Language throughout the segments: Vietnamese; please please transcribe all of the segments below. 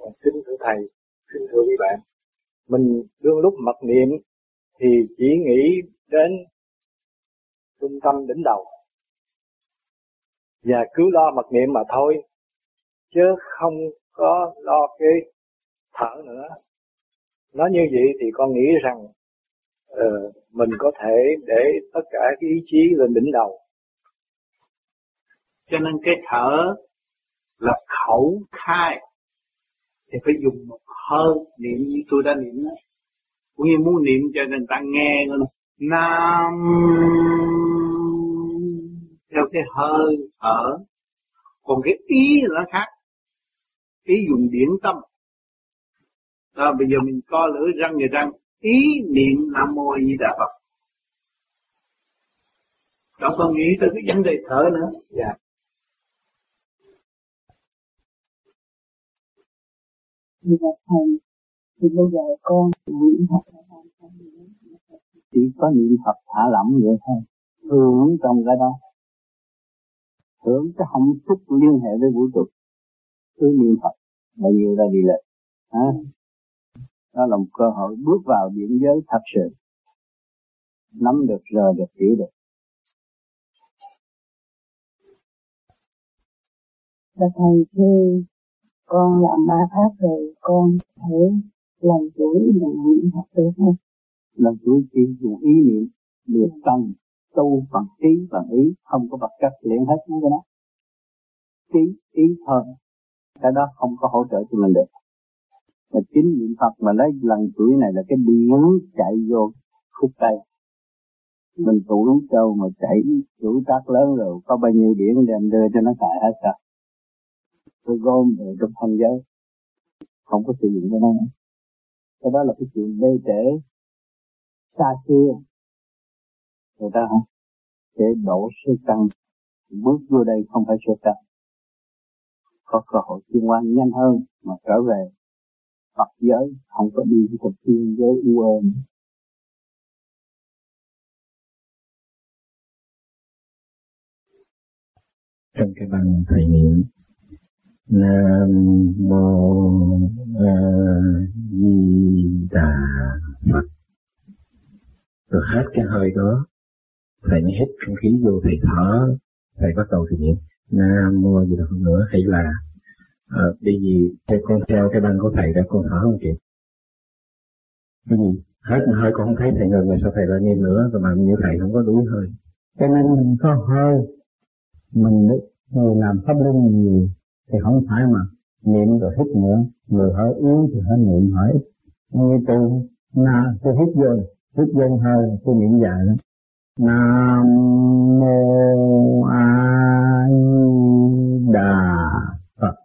Kính thưa thầy, kính thưa quý bạn, mình đương lúc mặc niệm thì chỉ nghĩ đến trung tâm đỉnh đầu và cứ lo mặc niệm mà thôi, chứ không có lo cái thở nữa. Nói như vậy thì con nghĩ rằng mình có thể để tất cả cái ý chí lên đỉnh đầu. Cho nên cái thở là khẩu khai thì phải dùng một hơi niệm như tôi đã niệm đó. Cũng như muốn niệm cho người ta nghe nữa. Nam theo cái hơi thở. Còn cái ý là khác. Ý dùng điển tâm. Đó, bây giờ mình co lưỡi răng người răng. Ý niệm Nam Mô A Di Đà Phật. Đâu có nghĩ tới cái vấn đề thở nữa. Dạ. Thầy, thì bây giờ con niệm Phật là làm sao nữa? Chỉ có niệm Phật thả lỏng vậy thôi, hưởng trong cái đó, hưởng cái hạnh phúc liên hệ với vũ trụ, cứ niệm Phật bao nhiêu ra đi lên, đó là một cơ hội bước vào điện giới thật sự, nắm được, rờ được, hiểu được. Thầy khi con làm 3 pháp rồi con thể lần chuỗi niệm Phật được không? Lần chuỗi chỉ dùng ý niệm, được tâm, tu bằng trí bằng ý, không có vật chất liền hết mấy cái đó. Ý thôi, cái đó không có hỗ trợ cho mình được. Và chính niệm Phật mà lấy lần chuỗi này là cái điển chạy vô khúc tay. Mình tủi trâu mà chạy chuỗi tác lớn rồi, có bao nhiêu điển đem đưa cho nó xài hết sao? Tôi gom về trong thanh giới, không có sử dụng cái đó nữa. Cái đó là cái chuyện bê trễ xa xưa, người ta không để đổ sơ căn, bước vô đây không phải sơ căn, có cơ hội tiến hóa nhanh hơn mà trở về Phật giới, không có đi với cuộc thiên giới u êm. Trong cái băng thầy niệm Nam Mô A Di Đà Phật, rồi hết cái hơi đó thầy mới hít không khí vô, thầy thở, thầy bắt đầu thì niệm Nam Mô A Di Đà Phật nữa, hay là bởi vì con theo cái băng của thầy đã con thở không kịp, cái gì hết hơi con không thấy thầy ngừng rồi sao thầy lại niệm nữa, rồi mà như thầy không có đuổi hơi, cho nên mình có hơi, mình người làm pháp luân nhiều thì không phải mà niệm rồi hít nữa, người hơi yếu thì hơi niệm hơi ít. Như tôi hít vô hơi, tôi niệm dài lắm. Nam Mô A Di Đà Phật.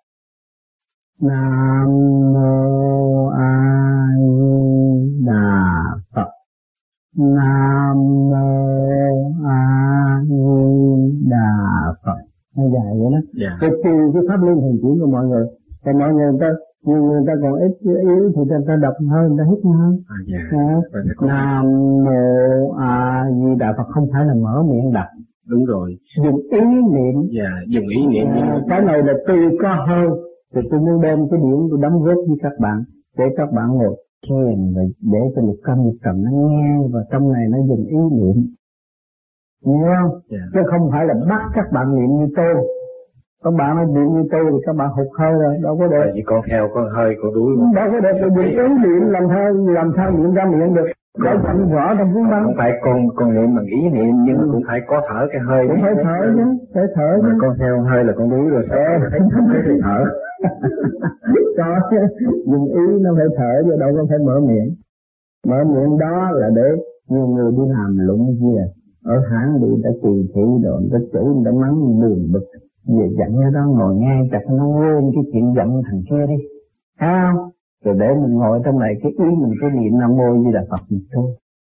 Nam Mô A Di Đà Phật. Nam Mô A Di Đà Phật. Nó dài vậy đó. Yeah. Cái pháp luân thường chuyển của mọi người. Còn mọi người người ta còn ít yếu thì người ta đọc hơn, người ta hít hơn. Nam Mô A Di Đà Phật không phải là mở miệng đọc. Đúng rồi. Dùng ý niệm. Dùng ý niệm. Cái này là tôi có hơn, thì tôi muốn đem cái điểm tôi đóng góp với các bạn, để các bạn ngồi thiền để cho lục cầm nó nghe, và trong này nó dùng ý niệm. Nghe không? Chứ không phải là bắt các bạn niệm như tôi. Các bạn nói niệm như tôi thì các bạn hụt hơi rồi, đâu có được. Vì con theo con hơi con đuối. Đâu có được, tôi dùng ý niệm làm sao niệm ra miệng được. Để chẳng rõ trong cuốn băng. Không phải con niệm bằng ý niệm, nhưng cũng phải có thở cái hơi. Cũng phải thở chứ, phải thở chứ. Mà con theo hơi là con đuối rồi sao không thấy thì thở. Có, dùng ý nó phải thở chứ đâu có phải mở miệng. Mở miệng đó là để nhiều người đi làm lụng gì ở hãng bị đã trì thị rồi, đã chửi, đã mắng đường bực, về giận ở đó ngồi nghe chặt nó quên cái chuyện giận thằng kia đi, thấy không? Rồi để mình ngồi trong này cái ý mình cái niệm Nam Mô Di Đà Phật mình thôi.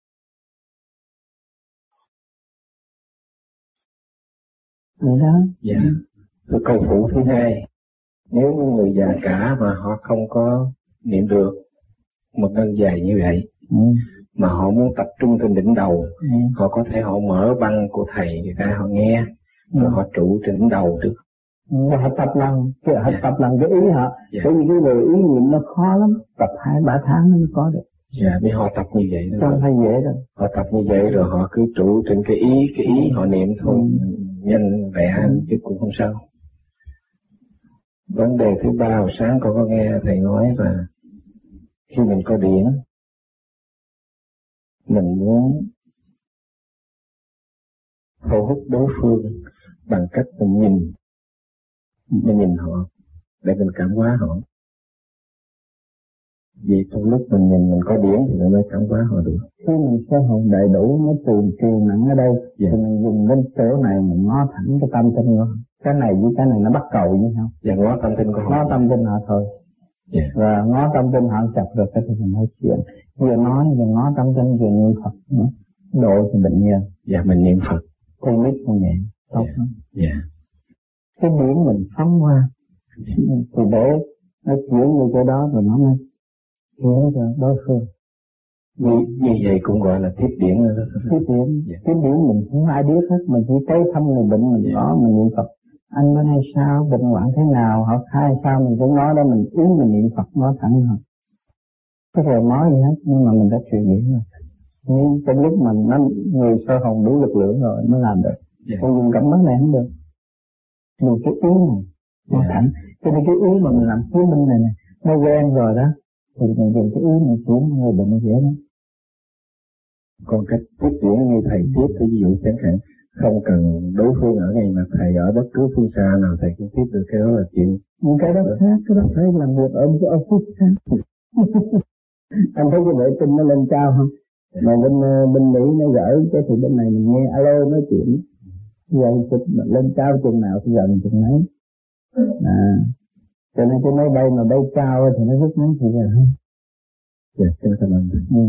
Vậy đó. Dạ. Rồi câu phụ thứ hai, nếu như người già cả mà họ không có niệm được một đơn dài như vậy, mà họ muốn tập trung trên đỉnh đầu, họ có thể họ mở băng của thầy người ta họ nghe, rồi họ trụ trên đỉnh đầu được. Họ tập lần cái ý họ. Bởi vì cái người ý niệm nó khó lắm, tập 2-3 tháng nó mới có được. Dạ, vì họ tập như vậy đó. Không phải dễ đâu. Họ tập như vậy rồi họ cứ trụ trên cái ý họ niệm thôi, nhanh lẹ chứ cũng không sao. Vấn đề thứ ba hồi sáng con có nghe thầy nói là khi mình có điển, mình muốn thu hút đối phương bằng cách mình nhìn họ để mình cảm hóa họ. Vì trong lúc mình nhìn mình có điển thì mình mới cảm hóa họ được. Khi mình sơ hồn đầy đủ nó truyền nặng ở đây, thì mình dùng đến chỗ này mình ngó thẳng cái tâm tinh của cái này với cái này nó bắt cầu với nhau. Và ngó tâm tinh của họ. Ngó tâm tinh họ thôi. Và ngó tâm tinh họ chặt được cái thì mình nói chuyện. Vừa nói vừa ngó tâm tinh vừa niệm Phật nữa. Độ thì bệnh nhân. Dạ, mình niệm Phật. Con nít con nhẹ. Tốt lắm. Dạ. Cái điển mình phóng qua. Thì để nó chuyển vô chỗ đó rồi nó mới hiểu cho đối phương. Như vậy cũng gọi là tiếp điển rồi đó. Tiếp điển mình không ai biết hết, mình chỉ tới thăm người bệnh mình có mình niệm Phật. Anh bữa nay sao, bệnh hoạn thế nào, họ khai sao mình cũng nói đó, mình ý mình niệm Phật nói thẳng rồi. Cái rồi nói gì hết, nhưng mà mình đã truyền điển rồi. Nhưng trong lúc mình người sơ hồn đủ lực lượng rồi mới làm được. Còn dùng cảm ứng này không được. Dùng cái ý này nói thẳng. Cho nên cái ý mà mình làm chứng minh này nó quen rồi đó. Thì mình dùng cái ý mình chuyển người bệnh dễ lắm. Còn cách tiếp điển như thầy tiếp, ví dụ chẳng hạn không cần đối phương ở ngay mà thầy ở bất cứ phương xa nào thầy cũng tiếp được, cái đó là chuyện. Cái đó khác, cái đó phải làm việc ở một cái office khác. Anh thấy cái vệ tinh nó lên cao không? Mà bên Mỹ nó gửi cái thì bên này mình nghe alo nói chuyện. Vậy lên cao chừng nào thì gần chừng ấy. Cho nên cái máy bay mà bay cao thì nó rút ngắn thời gian hơn. Dạ, cảm ơn thầy.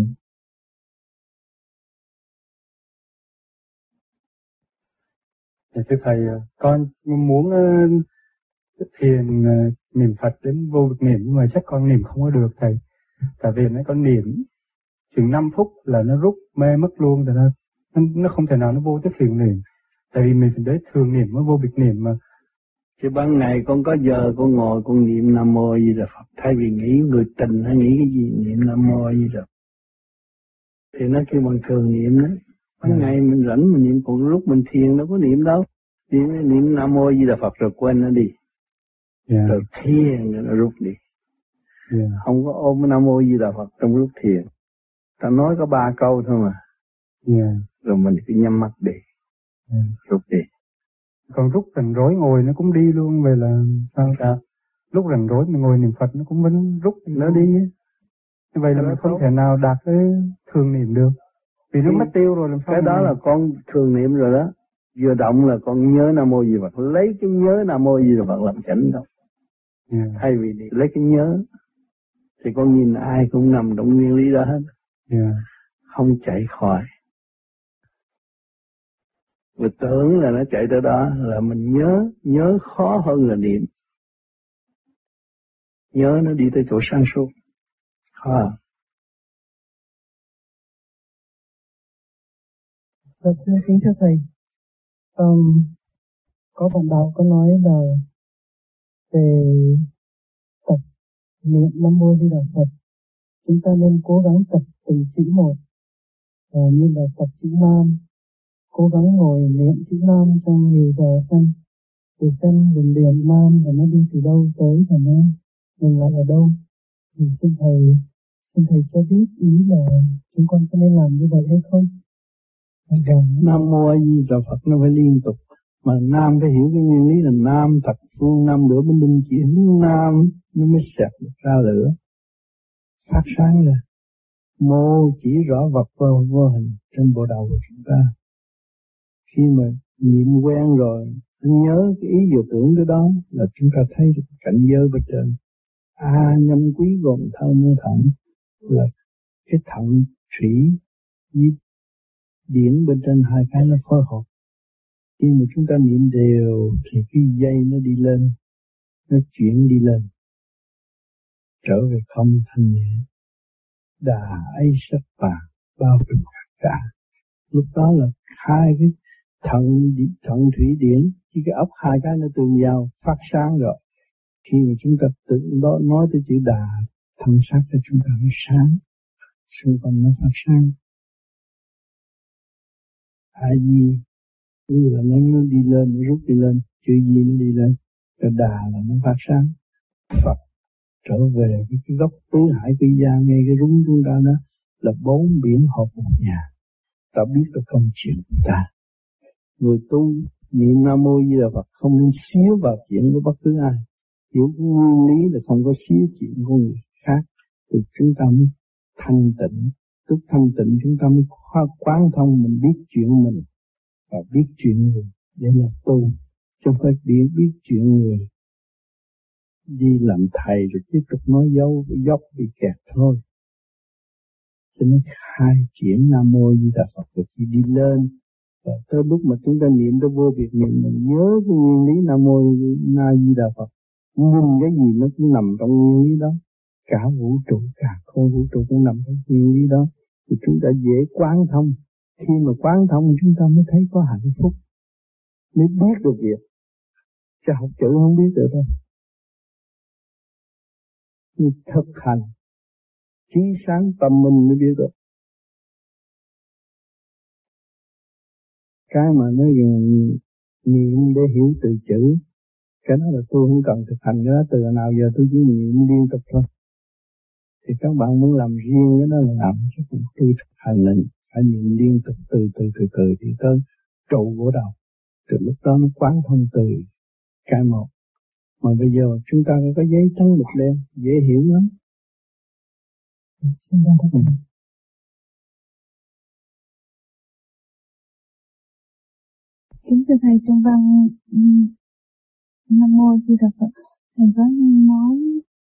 Thưa thầy, con muốn thiền niệm Phật đến vô việc niệm, nhưng mà chắc con niệm không có được thầy. Tại vì con niệm chừng 5 phút là nó rút mê mất luôn, tại nó không thể nào nó vô tới thiền niệm. Tại vì mình phải để thường niệm mới vô việc niệm mà. Chứ ban ngày con có giờ con ngồi con niệm Nam Mô gì là Phật, thay vì nghĩ người tình hay nghĩ cái gì niệm Nam Mô gì là thì nó kêu bằng thường niệm đó. Ban ngày mình rảnh mình niệm, còn lúc mình thiền đâu có niệm đâu. Niệm Nam Mô Di Đà Phật rồi quên nó đi. Rồi thiền rồi nó rút đi. Không có ôm Nam Mô Di Đà Phật trong lúc thiền. Ta nói có 3 câu thôi mà. Rồi mình cứ nhắm mắt đi. Rút đi. Còn rút rành rối ngồi nó cũng đi luôn, vậy là sao? Lúc rành rối mình ngồi niệm Phật nó cũng vẫn rút nó đi. Như vậy là mình không thể nào đạt cái thường niệm được. Vì nó mất tiêu rồi làm sao? Cái đó là con thường niệm rồi đó. Vừa động là con nhớ Nam Mô Di Đà Phật, lấy cái nhớ Nam Mô Di Đà Phật làm chánh đâu. Thay vì lấy cái nhớ thì con nhìn ai cũng nằm trong nguyên lý đó hết. Không chạy khỏi. Và tưởng là nó chạy tới đó là mình nhớ khó hơn là niệm. Nhớ nó đi tới chỗ sáng suốt. Khó. Dạ kính thưa thầy, có bạn đạo có nói là về tập niệm Nam Mô Di Đà Phật, chúng ta nên cố gắng tập từng chữ một, như là tập chữ Nam, cố gắng ngồi niệm chữ Nam trong nhiều giờ xem vùng điểm Nam và nó đi từ đâu tới và nó dừng lại ở đâu. Thì xin thầy cho biết ý là chúng con có nên làm như vậy hay không? Nam Mô Di Đà Phật nó phải liên tục. Mà Nam phải hiểu cái nguyên lý là Nam thập phương năm lửa bên đinh, chỉ hướng Nam nó mới xẹt được ra lửa phát sáng ra. Mô chỉ rõ vật vô hình trên bộ đầu của chúng ta. Khi mà niệm quen rồi, nhớ cái ý vừa tưởng cái đó là chúng ta thấy được cảnh giới bên trên. Nhâm quý gồm thơ mơ thận là cái thận thủy với điển bên trên hai cái nó phối hợp. Khi mà chúng ta niệm đều thì cái dây nó đi lên, nó chuyển đi lên, trở về không thanh nhẹ. Đà ấy sắc vàng bao trùm cả. Lúc đó là hai cái thận thủy điển, chỉ cái ốc hai cái nó tương giao phát sáng rồi. Khi mà chúng ta tự đó nói tới chữ đà, thân xác cho chúng ta nó sáng, xung quanh nó phát sáng. A Di như là nó đi lên, nó rút đi lên, chữ Di nó đi lên, cái đà là nó phát sáng. Phật trở về cái gốc tứ hải quy gia, ngay cái rúng chúng ta đó là bốn biển hợp một nhà. Ta biết được công chuyện của ta. Người tu niệm Nam Mô Di Đà Phật không nên xíu vào chuyện của bất cứ ai. Hiểu cái nguyên lý là không có xíu chuyện của người khác, thì chúng ta mới thanh tịnh. Lúc thanh tịnh chúng ta mới quán thông, mình biết chuyện mình và biết chuyện người để là tu, chứ không phải biết chuyện người đi làm thầy rồi tiếp tục nói dốc bị kẹt thôi. Cho nên khai triển Nam Mô Di Đà Phật rồi khi đi lên, và tới lúc mà chúng ta niệm tới vô biệt niệm, mình nhớ cái nguyên lý Nam Mô Di Đà Phật, nhìn cái gì nó cũng nằm trong nguyên lý đó. Cả vũ trụ, cả không vũ trụ cũng nằm trong nguyên lý đó, thì chúng ta dễ quán thông. Khi mà quán thông chúng ta mới thấy có hạnh phúc, mới biết được việc, chứ học chữ không biết được đâu. Nhưng thực hành trí sáng tâm minh mới biết được. Cái mà nói niệm để hiểu từ chữ, cái đó là tôi không cần thực hành cái đó, từ nào giờ tôi chỉ niệm liên tục thôi. Thì các bạn muốn làm riêng cái đó là làm, chứ không tôi thực hành là phải niệm liên tục từ thì tới trụ của đầu. Từ lúc đó nó quán thông từ cái một. Mà bây giờ chúng ta có giấy trắng mực đen, dễ hiểu lắm. Xin chào các bạn. Kính thưa thầy, trong văn Nam Mô Di Đà Phật, thầy có nói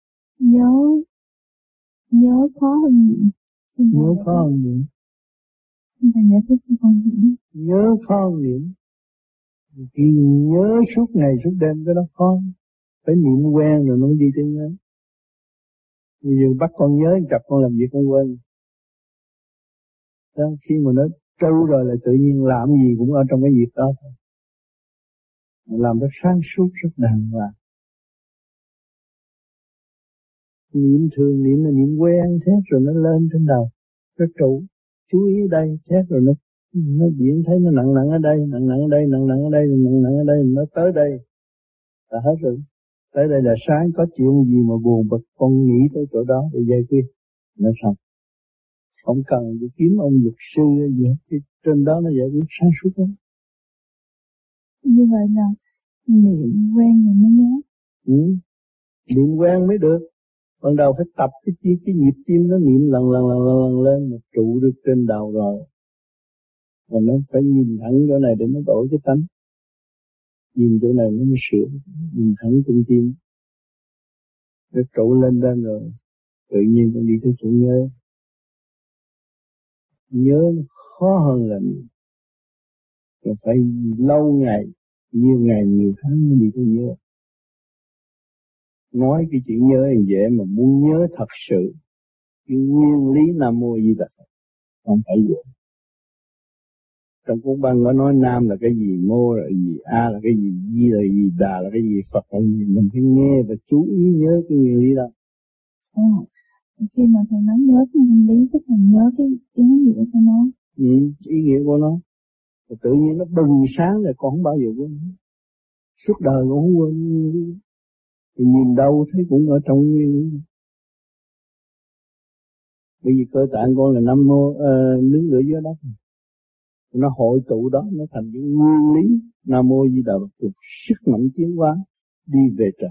nhớ khó hơn niệm. Nhớ khó hơn niệm. Xin thầy giải thích cho con hiểu. Nhớ khó hơn niệm. Khi nhớ suốt ngày suốt đêm cái đó khó. Phải niệm quen rồi nó đi tới nhớ. Bây giờ bắt con nhớ, chập con làm việc con quên. Đó, khi mà nó trâu rồi là tự nhiên làm gì cũng ở trong cái việc đó thôi. Làm rất sáng suốt, rất đàng hoàng. Niệm thường niệm là niệm quen, thế rồi nó lên trên đầu, nó trụ, chú ý đây, thế rồi nó diễn thấy nó nặng ở đây, nặng ở đây, nặng ở đây, nặng ở đây, nó tới đây là hết rồi. Tới đây là sáng, có chuyện gì mà buồn bực con nghĩ tới chỗ đó để giải quyết, nó xong. Không cần đi kiếm ông luật sư gì hết, trên đó nó giải quyết sáng suốt lắm. Như vậy là niệm quen rồi mới nhớ. Niệm quen mới được. Ban đầu phải tập cái nhịp tim nó niệm lần lên, một trụ được trên đầu rồi. Và nó phải nhìn thẳng chỗ này để nó đổi cái tánh. Nhìn chỗ này nó mới sửa, nhìn thẳng trung tim. Nó trụ lên rồi, tự nhiên con đi tới chỗ nhớ. Nhớ nó khó hơn là niệm. Rồi phải lâu ngày, nhiều tháng mới đi tới nhớ. Nói cái chuyện nhớ là dễ, mà muốn nhớ thật sự cái nguyên lý Nam Mô Di Đà Phật không phải dễ. Trong cuốn băng có nói Nam là cái gì, Mô là cái gì, A là cái gì, Di là cái gì, Đà là cái gì, Phật là cái gì. Mình phải nghe và chú ý nhớ cái nguyên lý đó. Khi mà thầy nói nhớ cái nguyên lý, tức là nhớ cái ý nghĩa của nó. Ý nghĩa của nó. Rồi tự nhiên nó bừng sáng rồi con không bao giờ quên. Suốt đời con không quên. Thì nhìn đâu thấy cũng ở trong nguyên lý. Bởi vì cơ tạng con là Nam Mô nướng lửa dưới đất. Nó hội tụ đó, nó thành cái nguyên lý Nam Mô Di Đà Phật, sức mạnh tiến hóa đi về trời.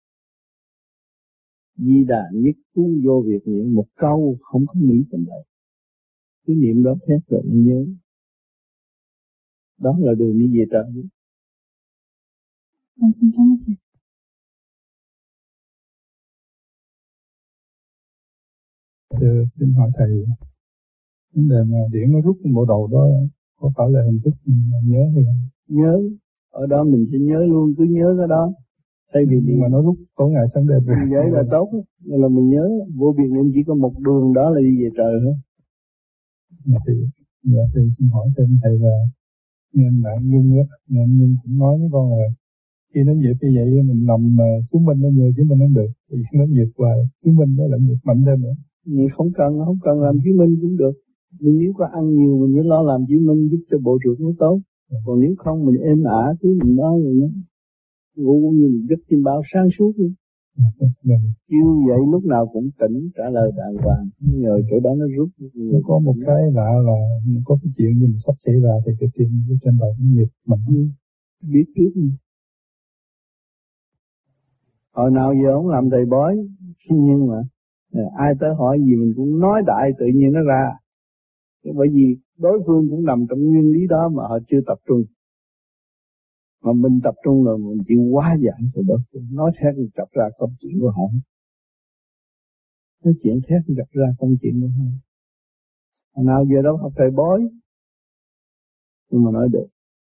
Di Đà nhất cứu vô việc niệm, một câu không có nghĩ trong đây. Cứ niệm đó thét rồi mình nhớ. Đó là đường đi về trời. Xin cảm ơn thầy. Xin hỏi thầy, vấn đề mà điển nó rút bộ đầu đó có phải là hình thức nhớ hay không? Nhớ, ở đó mình sẽ nhớ luôn, cứ nhớ cái đó. Thay vì mà nó rút tối ngày sáng đêm rồi. Vậy là tốt, nên là mình nhớ, vô biệt niệm chỉ có một đường đó là đi về trời thôi. Dạ thì xin hỏi thêm thầy là Nên bạn Nhung á, nên Nhung cũng nói với con là khi nó nghiệp như vậy mình nằm mà chứng minh nó nhiều chứng minh không được, thì nó nghiệp hoài chứng minh nó lại nghiệp mạnh thêm nữa. Không cần làm chứng minh cũng được. Nhưng nếu có ăn nhiều mình mới lo làm chứng minh giúp cho bộ ruột nó tốt. Còn nếu không mình êm ả cứ mình nói rồi nó ngu như một giấc chim bao sáng suốt luôn. Như vậy lúc nào cũng tỉnh trả lời đàng hoàng, nhờ chỗ đó nó rút. Có một cái lạ là có cái chuyện gì sắp xảy ra thì cái tim trên đầu nó nhiệt mạnh. Biết trước. Hồi nào giờ không làm thầy bói, nhưng mà ai tới hỏi gì mình cũng nói đại tự nhiên nó ra. Bởi vì đối phương cũng nằm trong nguyên lý đó mà họ chưa tập trung. Mà mình tập trung rồi mình chịu hóa giải rồi đó. Nói thét chặt ra công chuyện của họ. Nói chuyện thét chặt ra công chuyện của họ. Hồi nào giờ đâu học thầy bói. Nhưng mà nói được.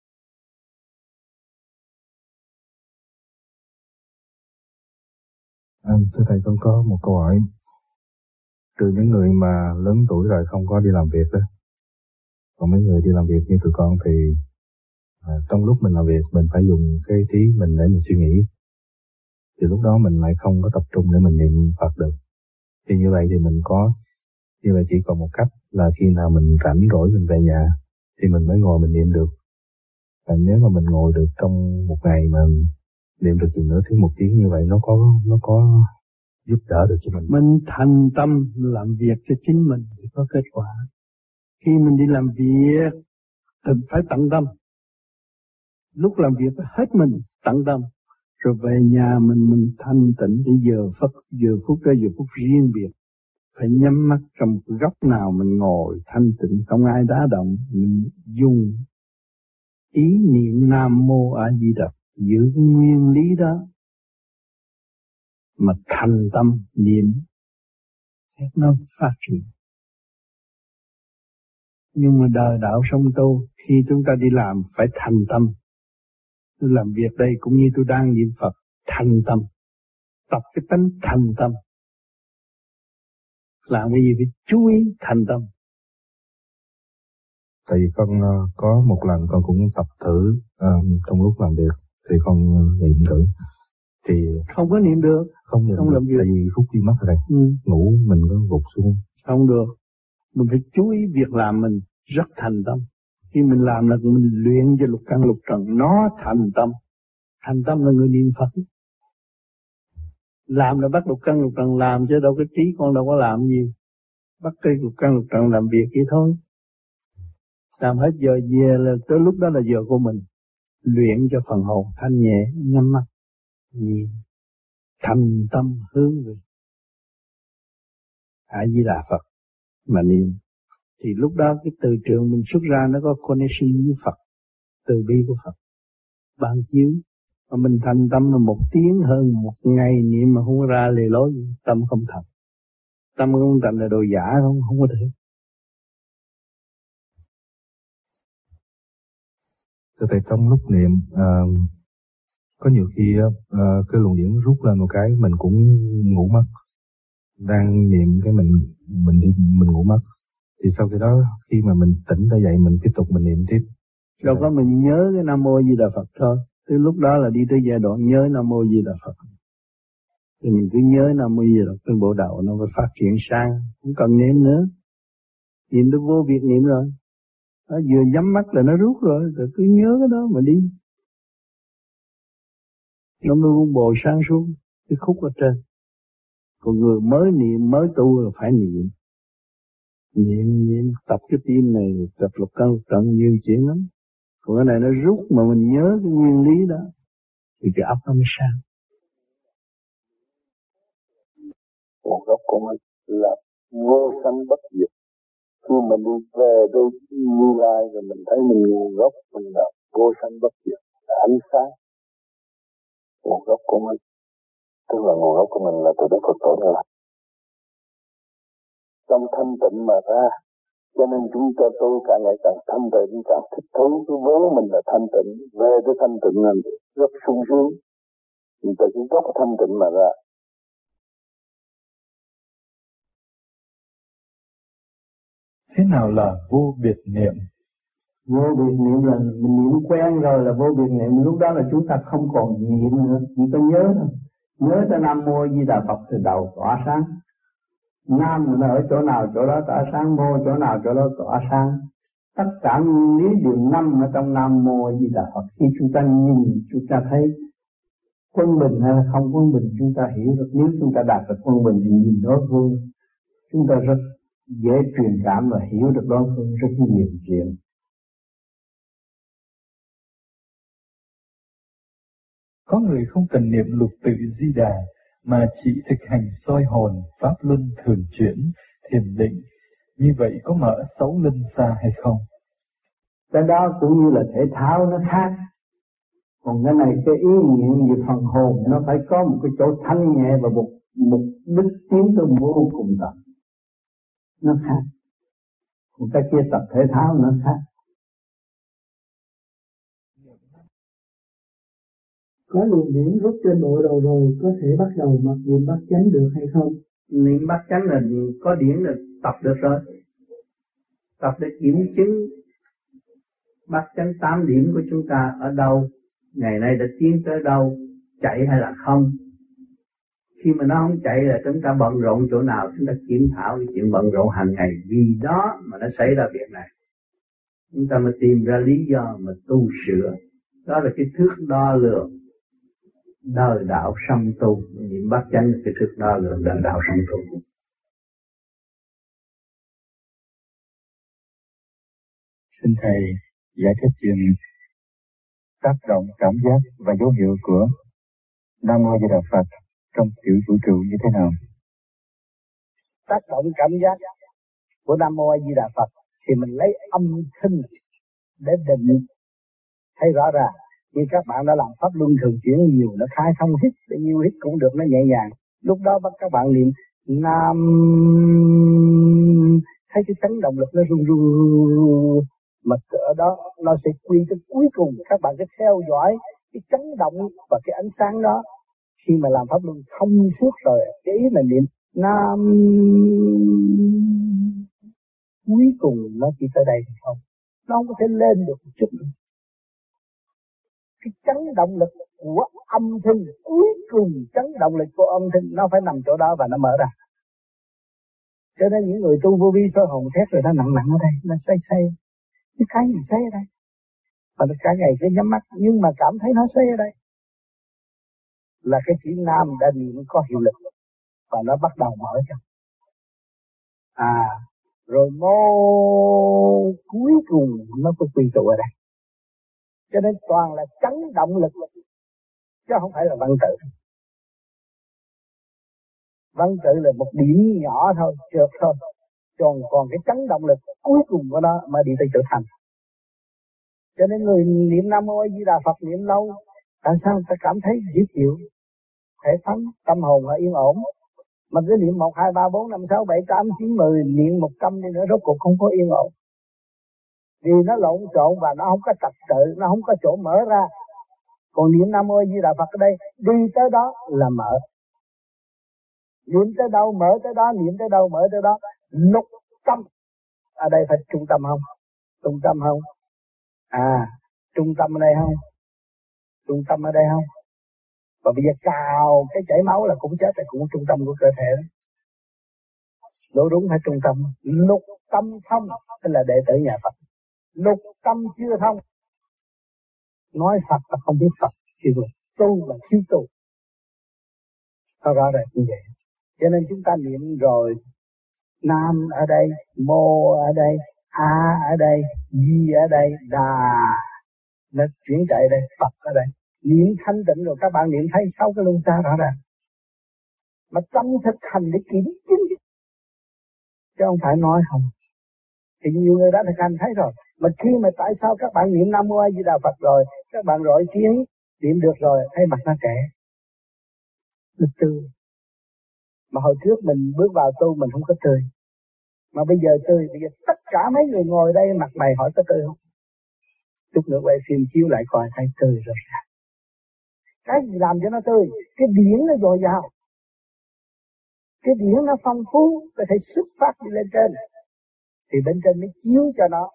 Thưa thầy, con có một câu hỏi. Trừ những người mà lớn tuổi rồi không có đi làm việc đó, còn mấy người đi làm việc như tụi con thì trong lúc mình làm việc mình phải dùng cái trí mình để mình suy nghĩ, thì lúc đó mình lại không có tập trung để mình niệm Phật được. Thì như vậy thì như vậy chỉ còn một cách là khi nào mình rảnh rỗi mình về nhà thì mình mới ngồi mình niệm được. Và nếu mà mình ngồi được trong một ngày mà niệm được chừng nửa tiếng một tiếng như vậy, nó có giúp đỡ được cho mình. Mình thành tâm làm việc cho chính mình thì có kết quả. Khi mình đi làm việc thì phải tận tâm. Lúc làm việc phải hết mình tận tâm. Rồi về nhà mình thanh tịnh đến giờ phút riêng biệt. Phải nhắm mắt trong góc nào mình ngồi thanh tịnh, không ai đá động. Mình dùng ý niệm Nam Mô A Di Đà, giữ cái nguyên lý đó mà thành tâm niệm, nó phát triển. Nhưng mà đời đạo sống tu, khi chúng ta đi làm phải thành tâm. Tôi làm việc đây cũng như tôi đang niệm Phật, thành tâm. Tập cái tánh thành tâm. Làm cái gì phải chú ý thành tâm. Tại vì con có một lần con cũng tập thử trong lúc làm việc thì con niệm thử. Thì không có niệm được. Không niệm được, tại vì phút đi mất rồi đây. Ngủ mình có gục xuống. Không được. Mình phải chú ý việc làm mình rất thành tâm. Khi mình làm là mình luyện cho lục căn lục trần, nó thành tâm. Thành tâm là người niệm Phật. Làm là bắt lục căn lục trần làm, chứ đâu cái trí con đâu có làm gì. Bắt cái lục căn lục trần làm việc vậy thôi. Làm hết giờ về là tới lúc đó là giờ của mình. Luyện cho phần hồn thanh nhẹ, nhắm mắt, niệm, thành tâm hướng về A Di Đà Phật mà niệm. Thì lúc đó cái từ trường mình xuất ra nó có connection với Phật, từ bi của Phật ban chiếu. Mà mình thành tâm mà 1 tiếng hơn 1 ngày niệm mà không có ra lề lối gì, tâm không thành. Tâm không thành là đồ giả, không có thể. Thầy, trong lúc niệm có nhiều khi cái luồng điển rút lên một cái mình cũng ngủ mất. Đang niệm cái mình ngủ mất. Thì sau khi đó khi mà mình tỉnh ra dậy mình tiếp tục mình niệm tiếp. Đâu có mình nhớ cái Nam Mô Di Đà Phật thôi. Từ lúc đó là đi tới giai đoạn nhớ Nam Mô Di Đà Phật. Thì mình cứ nhớ Nam Mô Di Đà Phật trên bộ đầu nó phải phát triển sang, không cần niệm nữa. Niệm nó vô việc niệm rồi. Nó vừa nhắm mắt là nó rút rồi cứ nhớ cái đó mà đi. Nó mới vun bồi sáng suốt cái khúc ở trên. Còn người mới niệm, mới tu là phải niệm. Niệm tập cái tim này, tập lục căn lục trần nhiều chuyện lắm. Còn cái này nó rút mà mình nhớ cái nguyên lý đó thì cái óc nó mới sáng. Nguồn gốc của mình là vô sanh bất diệt. Khi mình đi về đây Như Lai rồi mình thấy mình nguồn gốc mình là vô sanh bất diệt, là ánh sáng. Nguồn gốc của mình, tức là nguồn gốc của mình là từ Đức Phật Tổ Lai. Trong thanh tịnh mà ra, cho nên chúng ta tu càng ngày càng thanh tịnh, càng thích thú. Cái vốn mình là thanh tịnh, về tới thanh tịnh là rất sung sướng. Mình từ cái gốc thanh tịnh mà ra. Thế nào là vô biệt niệm? Vô biệt niệm là mình niệm quen rồi là vô biệt niệm, lúc đó là chúng ta không còn niệm nữa, chỉ có nhớ thôi. Nhớ tới Nam Mô Di Đà Phật thì đầu tỏa sáng. Nam là ở chỗ nào chỗ đó tỏa sáng, mô chỗ nào chỗ đó tỏa sáng. Tất cả nguyên lý đều nằm ở trong Nam Mô Di Đà Phật. Khi chúng ta nhìn, chúng ta thấy quân bình hay là không quân bình, chúng ta hiểu được. Nếu chúng ta đạt được quân bình thì nhìn đối phương, chúng ta rất dễ truyền cảm và hiểu được đối phương rất nhiều chuyện. Có người không cần niệm lục tự Di Đà mà chỉ thực hành soi hồn, pháp luân thường chuyển, thiền định. Như vậy có mở xấu linh xa hay không? Cái đó cũng như là thể thao nó khác. Còn cái này cái ý niệm về phần hồn nó phải có một cái chỗ thanh nhẹ và một đích tiến tới vô cùng tận. Nó khác. Còn cái kia tập thể thao nó khác. Có luồng điển rút trên bộ đầu rồi có thể bắt đầu mặc niệm bát chánh được hay không? Niệm bát chánh là có điển là tập được rồi. Tập để kiểm chứng bát chánh 8 điểm của chúng ta ở đâu, ngày nay đã tiến tới đâu, chạy hay là không. Khi mà nó không chạy là chúng ta bận rộn chỗ nào, chúng ta kiểm thảo cái chuyện bận rộn hàng ngày, vì đó mà nó xảy ra việc này. Chúng ta mới tìm ra lý do mà tu sửa. Đó là cái thước đo lường đời đạo song tu. Niệm bát chánh là cái thước đo lường đời đạo song tu. Xin Thầy giải thích chuyện tác động cảm giác và dấu hiệu của Nam Mô Di Đà Phật trong tiểu vũ trụ như thế nào? Tác động cảm giác của Nam Mô A Di Đà Phật thì mình lấy âm thanh để định thấy rõ ràng. Như các bạn đã làm pháp luân thường chuyển nhiều, nó khai thông hít, bao nhiêu hít cũng được, nó nhẹ nhàng. Lúc đó bắt các bạn niệm Nam, thấy cái chấn động lực nó rung rung, mà ở đó nó sẽ quy tới cuối cùng. Các bạn cứ theo dõi cái chấn động và cái ánh sáng đó. Khi mà làm pháp luân thông suốt rồi, cái ý là niệm Nam, cuối cùng nó chỉ tới đây thì không, nó không có thể lên được một chút nữa. Cái chấn động lực của âm thanh, cuối cùng chấn động lực của âm thanh nó phải nằm chỗ đó và nó mở ra. Cho nên những người tu vô vi soi hồn thét rồi nó nặng nặng ở đây, nó say. Cái gì say ở đây? Mà cả ngày cứ nhắm mắt nhưng mà cảm thấy nó say ở đây. Là cái chữ Nam đã niệm có hiệu lực và nó bắt đầu mở cho. Rồi mô cuối cùng nó có quy tụ ở đây. Cho nên toàn là chấn động lực chứ không phải là văn tự. Văn tự là một điểm nhỏ thôi, trượt thôi. Còn cái chấn động lực cuối cùng của nó mà đi tới trở thành. Cho nên người niệm Nam Mô A Di Đà Phật niệm lâu, tại sao ta cảm thấy dễ chịu, thể phấn, tâm hồn là yên ổn. Mà cứ niệm 1, 2, 3, 4, 5, 6, 7, 8, 9, 10, niệm 100 đi nữa rốt cuộc không có yên ổn. Vì nó lộn xộn và nó không có trật tự, nó không có chỗ mở ra. Còn niệm Nam Mô A Di Đà Phật ở đây, đi tới đó là mở. Niệm tới đâu mở tới đó, niệm tới đâu mở tới đó. Lục tâm. Ở đây phải trung tâm không? Trung tâm không? Trung tâm ở đây không? Trung tâm ở đây không? Và bây giờ cào cái chảy máu là cũng chết, là cũng trung tâm của cơ thể đó. Đối đúng phải trung tâm. Lục tâm thông, tức là đệ tử nhà Phật. Lục tâm chưa thông. Nói Phật là không biết Phật, chưa được. Tu là thiếu tu. Nó rõ ràng như vậy. Cho nên chúng ta niệm rồi, Nam ở đây, Mô ở đây, A ở đây, Di ở đây, Đà nó chuyển chạy đây, Phật ở đây. Niệm thanh tịnh rồi các bạn niệm thấy sau cái luân xa rõ ràng. Mà trong thực hành để kiểm chứng, chứ không phải nói không. Thì nhiều người đã thực hành thấy rồi. Mà khi mà tại sao các bạn niệm Nam Mô A Di Đà Phật rồi, các bạn rọi tiếng niệm được rồi, thấy mặt nó trẻ, nó tươi. Mà hồi trước mình bước vào tu mình không có tươi. Mà bây giờ tươi, bây giờ tất cả mấy người ngồi đây mặt mày hỏi có tươi không? Chút nữa quay phim chiếu lại coi thấy tươi rồi. Cái gì làm cho nó tươi? Cái điển nó dồi dào. Cái điển nó phong phú, có thể xuất phát đi lên trên. Thì bên trên mới chiếu cho nó.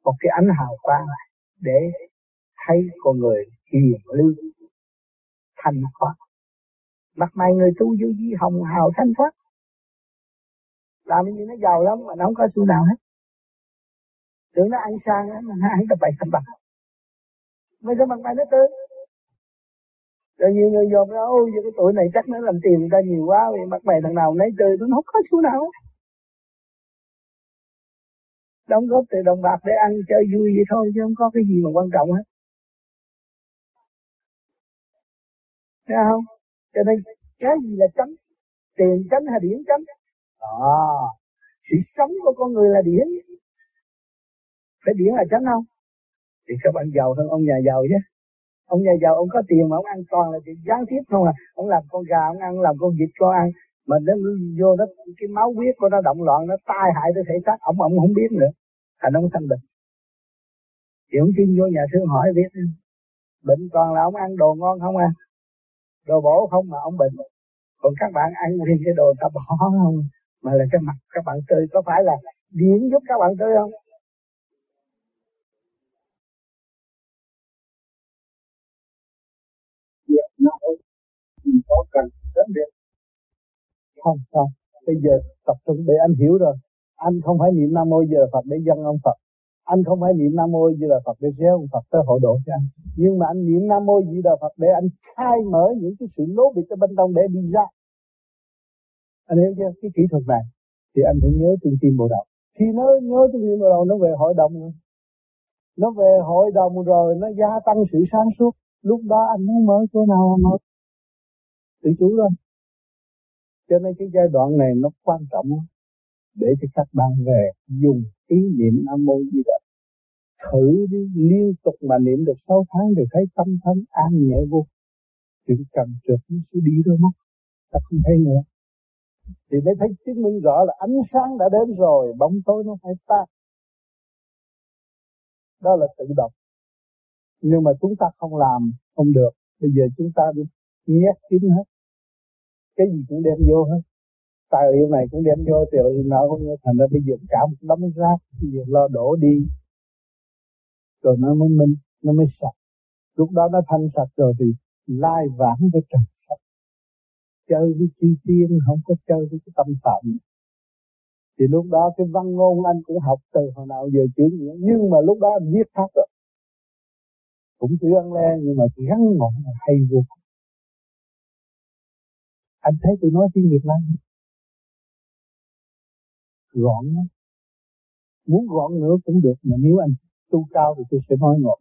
một cái ánh hào quang này để thấy con người hiền lương thanh thoát. Mặt mày người tu vô vi hồng hào thanh thoát, làm như nó giàu lắm mà nó không có xu nào hết. Tưởng nó ăn sang á, mà nó ăn tập bậy thành bạc. Mấy cái mặt mày nó tươi. Rồi nhiều người dòm ra, ôi cái tuổi này chắc nó làm tiền người ta nhiều quá, vì mặt mày thằng nào nấy tươi, nó không có xu nào. Đóng góp từ đồng bạc để ăn chơi vui vậy thôi, chứ không có cái gì mà quan trọng hết. Thấy không? Cho nên cái gì là chánh? Tiền chánh hay điển chánh? Sự sống của con người là điển. Phải điển là chánh không? Thì các bạn giàu hơn ông nhà giàu chứ. Ông nhà giàu ông có tiền mà ông ăn toàn là chuyện gián tiếp không à. Ông làm con gà ông ăn, làm con vịt con ăn. Mà nó vô nó cái máu huyết của nó động loạn, nó tai hại tới thể xác, ông không biết nữa. Thành ông sanh bệnh. Thì ông tin vô nhà thương hỏi biết. Bệnh toàn là ông ăn đồ ngon không à. Đồ bổ không mà ông bệnh. Còn các bạn ăn nguyên cái đồ ta bỏ không. Mà là cái mặt các bạn tươi, có phải là điển giúp các bạn tươi không? Có cần sớm biết. Không, bây giờ tập trung để anh hiểu rồi. Anh không phải niệm Nam Mô Di Đà Phật để dâng ông Phật. Anh không phải niệm Nam Mô Di Đà Phật để réo ông Phật tới hộ độ cho anh. Nhưng mà anh niệm Nam Mô Di Đà Phật để anh khai mở những cái sự lố bịch ở bên trong để đi ra. Anh hiểu chưa? Cái kỹ thuật này thì anh phải nhớ trung tim bộ đầu. Khi nó nhớ trung tim bộ đầu nó về hội đồng rồi. Nó về hội đồng rồi nó gia tăng sự sáng suốt. Lúc đó anh muốn mở chỗ nào mở. Tự chủ rồi. Cho nên cái giai đoạn này nó quan trọng để cho các bạn về dùng ý niệm Nam Mô Di Đà. Thử đi liên tục mà niệm được 6 tháng thì thấy tâm thân an nhẹ vô. Chuyện cầm trượt nó sẽ đi đôi mắt. Ta không thấy nữa. Thì mới thấy chứng minh rõ là ánh sáng đã đến rồi, bóng tối nó phải tan. Đó là tự động. Nhưng mà chúng ta không làm, không được. Bây giờ chúng ta đi nhét kín hết. Cái gì cũng đem vô hết. Tài liệu này cũng đem vô, tài liệu nào cũng vô. Thành ra bây giờ cả một đống rác, bây giờ lo đổ đi. Rồi nó mới minh, nó mới sạch. Lúc đó nó thanh sạch rồi thì lai vãng với trần sạch. Chơi với chi tiên, không có chơi với cái tâm phạm. Thì lúc đó cái văn ngôn anh cũng học từ hồi nào giờ chữ nghĩa. Nhưng mà lúc đó anh viết khác rồi. Cũng chữ ăn le nhưng mà gắn ngọn là hay vô cùng. Anh thấy tôi nói tiếng Việt Nam gọn lắm. Muốn gọn nữa cũng được, mà nếu anh tu cao thì tôi sẽ nói ngọn.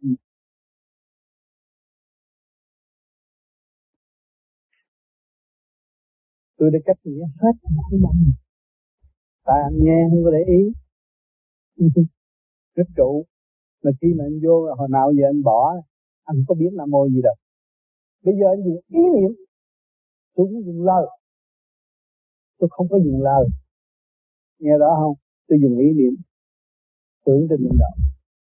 Tôi đã cách nghĩa hết không bằng. Tại anh nghe không có để ý. Rất trụ. Mà khi mà anh vô hồi nào giờ anh bỏ, anh có biết Nam Mô gì đâu. Bây giờ anh dùng ý niệm. Tôi cũng dùng lời. Tôi không có dùng lời. Nghe rõ không? Tôi dùng ý niệm. Tưởng trên miệng đầu.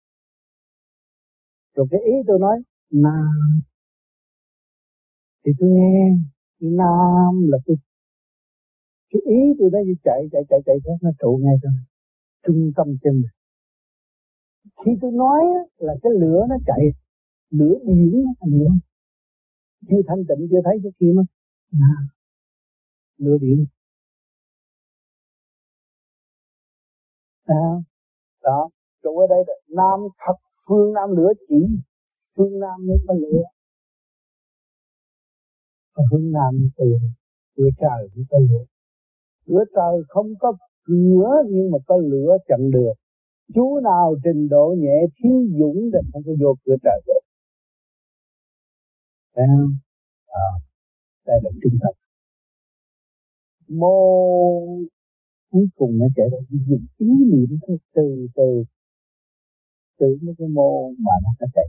Rồi cái ý tôi nói Nam. Thì tôi nghe Nam là tôi. Cái ý tôi đó chạy nó trụ ngay trong trung tâm chân mình. Khi tôi nói là cái lửa nó chạy, lửa điển anh hiểu không? Chưa thanh tịnh chưa thấy cái kia mà. Lửa điển. Đó, trụ ở đây là Nam thật, phương Nam lửa chỉ, phương Nam mới có lửa. Hướng Nam mới có lửa, cửa trời mới có lửa. Cửa trời không có cửa nhưng mà có lửa chặn được. Chú nào trình độ nhẹ thiếu dũng thì không có vô cửa trời được. Thấy không? Đây là trung tâm. Mô cuối cùng nó chạy ra dùng ý niệm thôi, từ mấy cái mô mà nó chạy.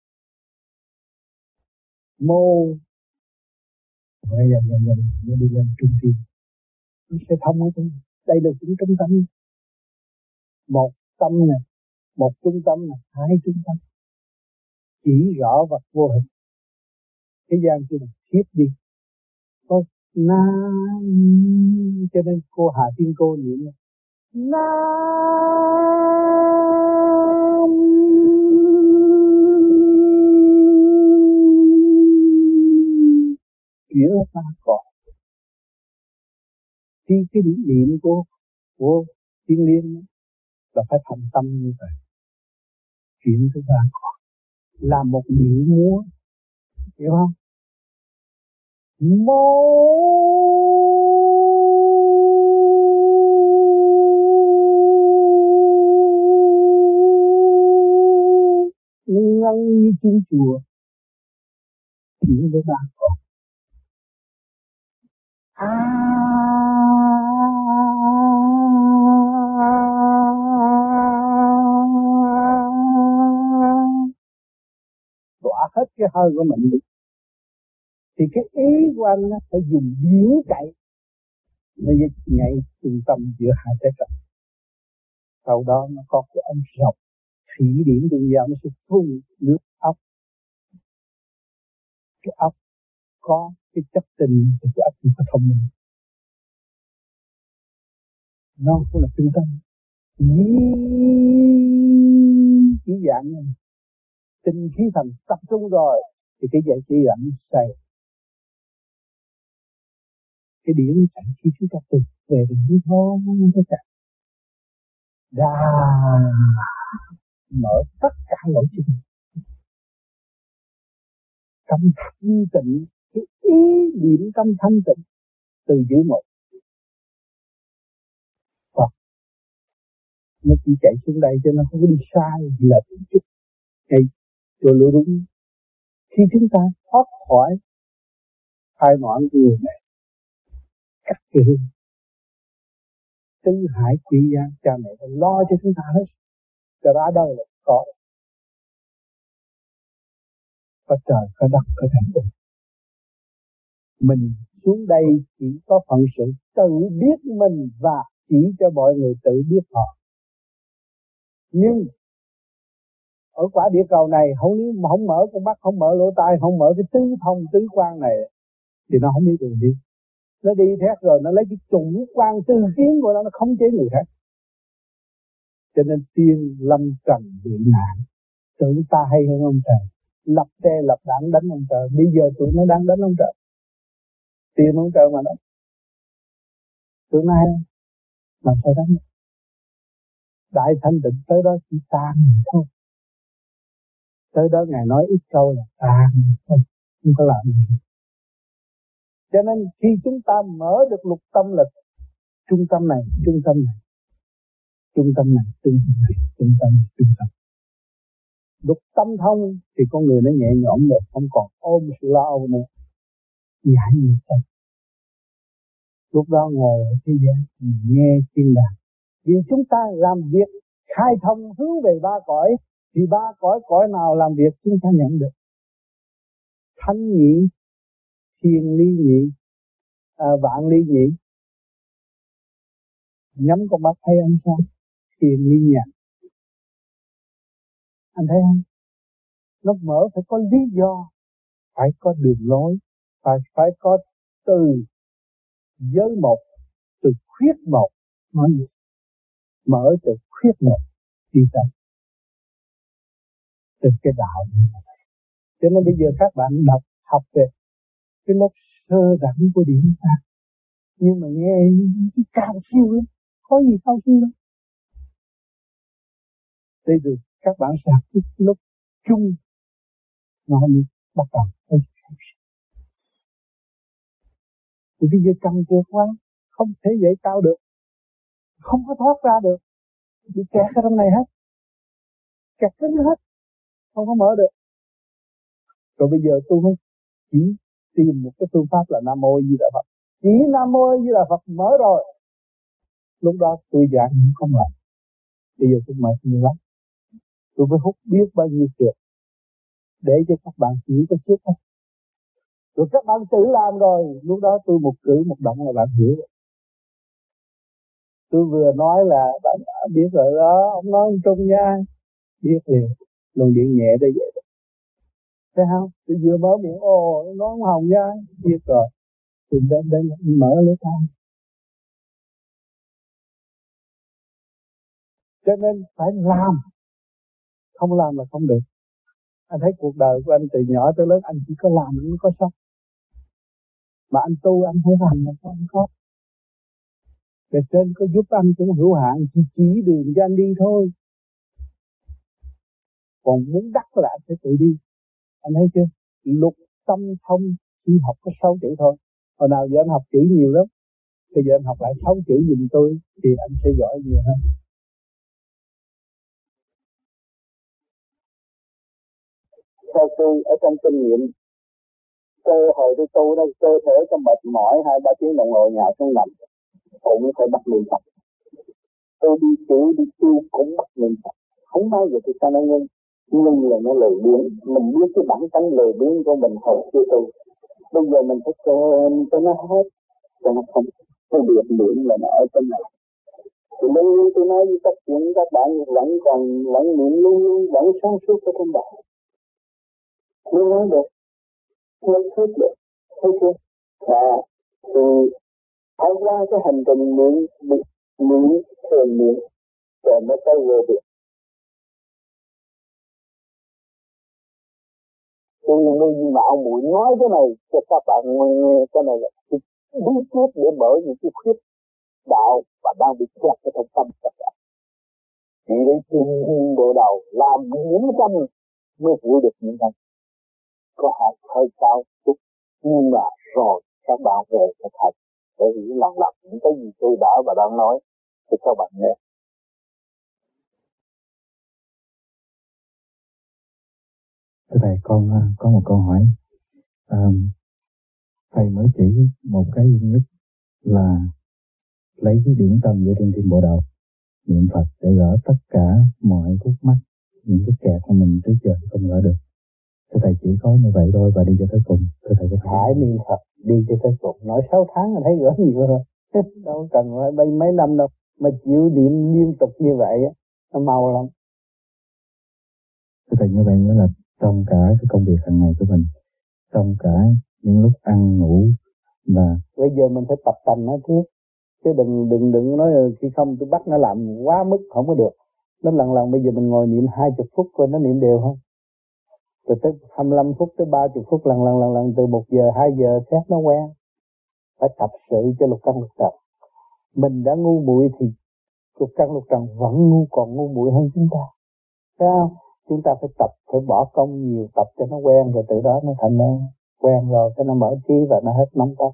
Mô bây giờ nó đi lên trung tâm. Nó sẽ thông ở đây. Đây là cũng trung tâm. Một tâm nè, một trung tâm nè, hai trung tâm. Chỉ rõ vật vô hình. Thế gian kia là thiết đi. Thôi, Nam. Cho nên cô Hà Tiên cô niệm Nam. tâm chuyển ba cõi. Khi cái niệm của thiên liêng là phải thành tâm như vậy, chuyển tới ba cõi, làm một điệu múa, hiểu không? Ngân như chuông chùa, chuyển tới ba cõi. Đọa hết cái hơi của mình đi. Thì cái ý của anh phải dùng điển chạy nó ngay trung tâm giữa hai trái trật. Sau đó nó có cái ống rộng thủy điểm tương giao, nó sẽ phun nước ốc. Cái ốc có cái chất tinh thì cái ốc cũng có thông minh. Nó cũng là trung tâm. Chỉ dạng này, tinh khí thần tập trung rồi thì cái dạy chỉ dẫn xoay. Cái điểm nó chạy khi chúng ta từ về được như thôi nó chạy. Mở tất cả lỗ chân. Tâm thanh tịnh, cái ý niệm tâm thanh tịnh từ giữa một. Hoặc nó chỉ chạy xuống đây cho nó không có đi sai là chút. Hay cho lỗ đúng. Khi chúng ta thoát khỏi tai nạn của người này, cắt cái hương tứ hải quỷ gian, cha mẹ lo cho chúng ta hết, cho ra đời là có trời, có đất, có thành tựu. Mình xuống đây chỉ có phận sự tự biết mình và chỉ cho mọi người tự biết họ. Nhưng ở quả địa cầu này nếu mà không mở con mắt, không mở lỗ tai, không mở cái tứ thông tứ quan này thì nó không biết đường đi. Nó đi thét rồi nó lấy cái chủ quan tư kiến của nó khống chế người khác. Cho nên tiên lâm trần bị nạn, tưởng ta hay hơn ông trời, lập tê lập đảng đánh ông trời. Bây giờ tụi nó đang đánh ông trời, tìm ông trời mà nó tụi nó hay làm sao đánh. Đại thanh định tới đó chỉ tan thôi, tới đó Ngài nói ít câu là tan thôi, không có làm gì. Cho nên khi chúng ta mở được lục tâm là trung tâm này, trung tâm này, trung tâm này, trung tâm này, trung tâm này, trung tâm. Lục tâm thông thì con người nó nhẹ nhõm được, không còn ôm sự lo âu nữa, giải nhiệt tâm. Lúc đó ngồi ở thế gian nghe thiên đàng. Vì chúng ta làm việc khai thông hướng về ba cõi, thì ba cõi nào làm việc chúng ta nhận được. Thánh nhị, thiên ly nhị, vạn ly nhị. Nhắm con mắt thấy ánh sáng thiên ly nhị. Anh thấy không? Nó mở phải có lý do, phải có đường lối, phải có từ giới một, từ khuyết một. Nói gì? Mở từ khuyết một đi tới từ cái đạo như vậy. Cho nên bây giờ các bạn học về cái lớp sơ đẳng của điển pháp, nhưng mà nghe cái cao siêu lắm, có gì cao siêu lắm. Đây được các bạn sẽ học cái lớp chung, nó mới bắt đầu thấy cao siêu. Thì bây giờ cầm trượt quá, không thể dậy cao được, không có thoát ra được, bị kẹt ở trong này hết, kẹt cứng hết, không có mở được. Rồi bây giờ tôi mới chỉ tìm một cái phương pháp là Nam Mô Di Đà Phật. Chỉ Nam Mô Di Đà Phật mở rồi. Lúc đó tôi giảng không làm. Bây giờ tôi mệt nhiều lắm. Tôi mới hút biết bao nhiêu trượt để cho các bạn hiểu cái trước hết. Rồi các bạn tự làm rồi, lúc đó tôi một cử một động là bạn hiểu rồi. Tôi vừa nói là bạn đã biết rồi đó, ông nói ông Trung nha, biết liền, luồng điện nhẹ đây vậy. Thấy không? Tôi vừa mở miệng nói ông Hồng nha, biết rồi. Tôi đến mở lỗ tai. Cho nên phải làm không làm là không được. Anh thấy cuộc đời của anh từ nhỏ tới lớn anh chỉ có làm anh mới có sống. Mà anh tu anh không hành là không có. Bề trên có giúp anh cũng hữu hạn, chỉ đường cho anh đi thôi. Còn muốn đắc là anh phải tự đi. Anh thấy chưa? Lục tâm thông chỉ học có 6 chữ thôi. Hồi nào giờ anh học chữ nhiều lắm. Bây giờ anh học lại 6 chữ giùm tôi thì anh sẽ giỏi nhiều hơn. Theo tôi ở trong kinh nghiệm, hồi tôi tu đó, cơ thể cho mệt mỏi 2-3 tiếng đồng hồ nhào xuống nằm, cũng phải bắt niệm Phật. Tôi đi chữ đi tiêu cũng bắt niệm Phật. Không bao giờ tôi sao nó ngưng. Nhưng là nó lời biến. Mình biết cái bản tánh lời biến của mình hồi chưa tu. Bây giờ mình phải kèm cho nó hết. Cho nó không. Cái việc niệm là nó ở trong này. Thì luôn luôn tôi nói với các chuyện các bạn vẫn còn vẫn niệm luôn luôn vẫn sáng suốt ở trong đó. Luôn nói được. Nói suốt được. Thấy chưa? Thì thông qua cái hành trình niệm thường niệm rồi mới tới vô việc. Tôi như mạo muội nói cái này cho các bạn nghe, cái này là bí quyết để mở những cái khuyết đạo và đang bị kẹt ở trong tâm các bạn. Chỉ để chuyên bộ đầu làm những tâm mới hiểu được những tâm. Có học hơi cao chút nhưng mà rồi các bạn về thực hành để hiểu lần những cái gì tôi đã và đang nói cho các bạn nghe. Thưa thầy, con có một câu hỏi. Thầy mới chỉ một cái duy nhất là lấy cái điển tâm giữa trên thiên bộ đạo, niệm Phật để gỡ tất cả mọi khúc mắc, những cái kẹt mà mình trước giờ không gỡ được. Thưa thầy, chỉ có như vậy thôi và đi cho tới cùng. Thưa thầy có thể phải niệm Phật đi cho tới cùng. Nói 6 tháng là thấy gỡ nhiều rồi. Đâu cần phải bay mấy năm đâu mà chịu niệm liên tục như vậy nó mau lắm. Thưa thầy, như vậy nghĩa là trong cả cái công việc hàng ngày của mình, trong cả những lúc ăn ngủ và bây giờ mình phải tập tành nó trước, chứ đừng nói khi không tôi bắt nó làm quá mức không có được. Nó lần bây giờ mình ngồi niệm 20 phút coi nó niệm đều không, rồi tới 25 phút tới 30 phút lần từ 1 giờ 2 giờ xét nó quen. Phải tập sự cho lục căn lục trần. Mình đã ngu muội thì lục căn lục trần vẫn còn ngu muội hơn chúng ta, thấy không? Chúng ta phải tập, phải bỏ công nhiều, tập cho nó quen rồi từ đó nó thành nó quen rồi cái nó mở trí và nó hết nắm tay.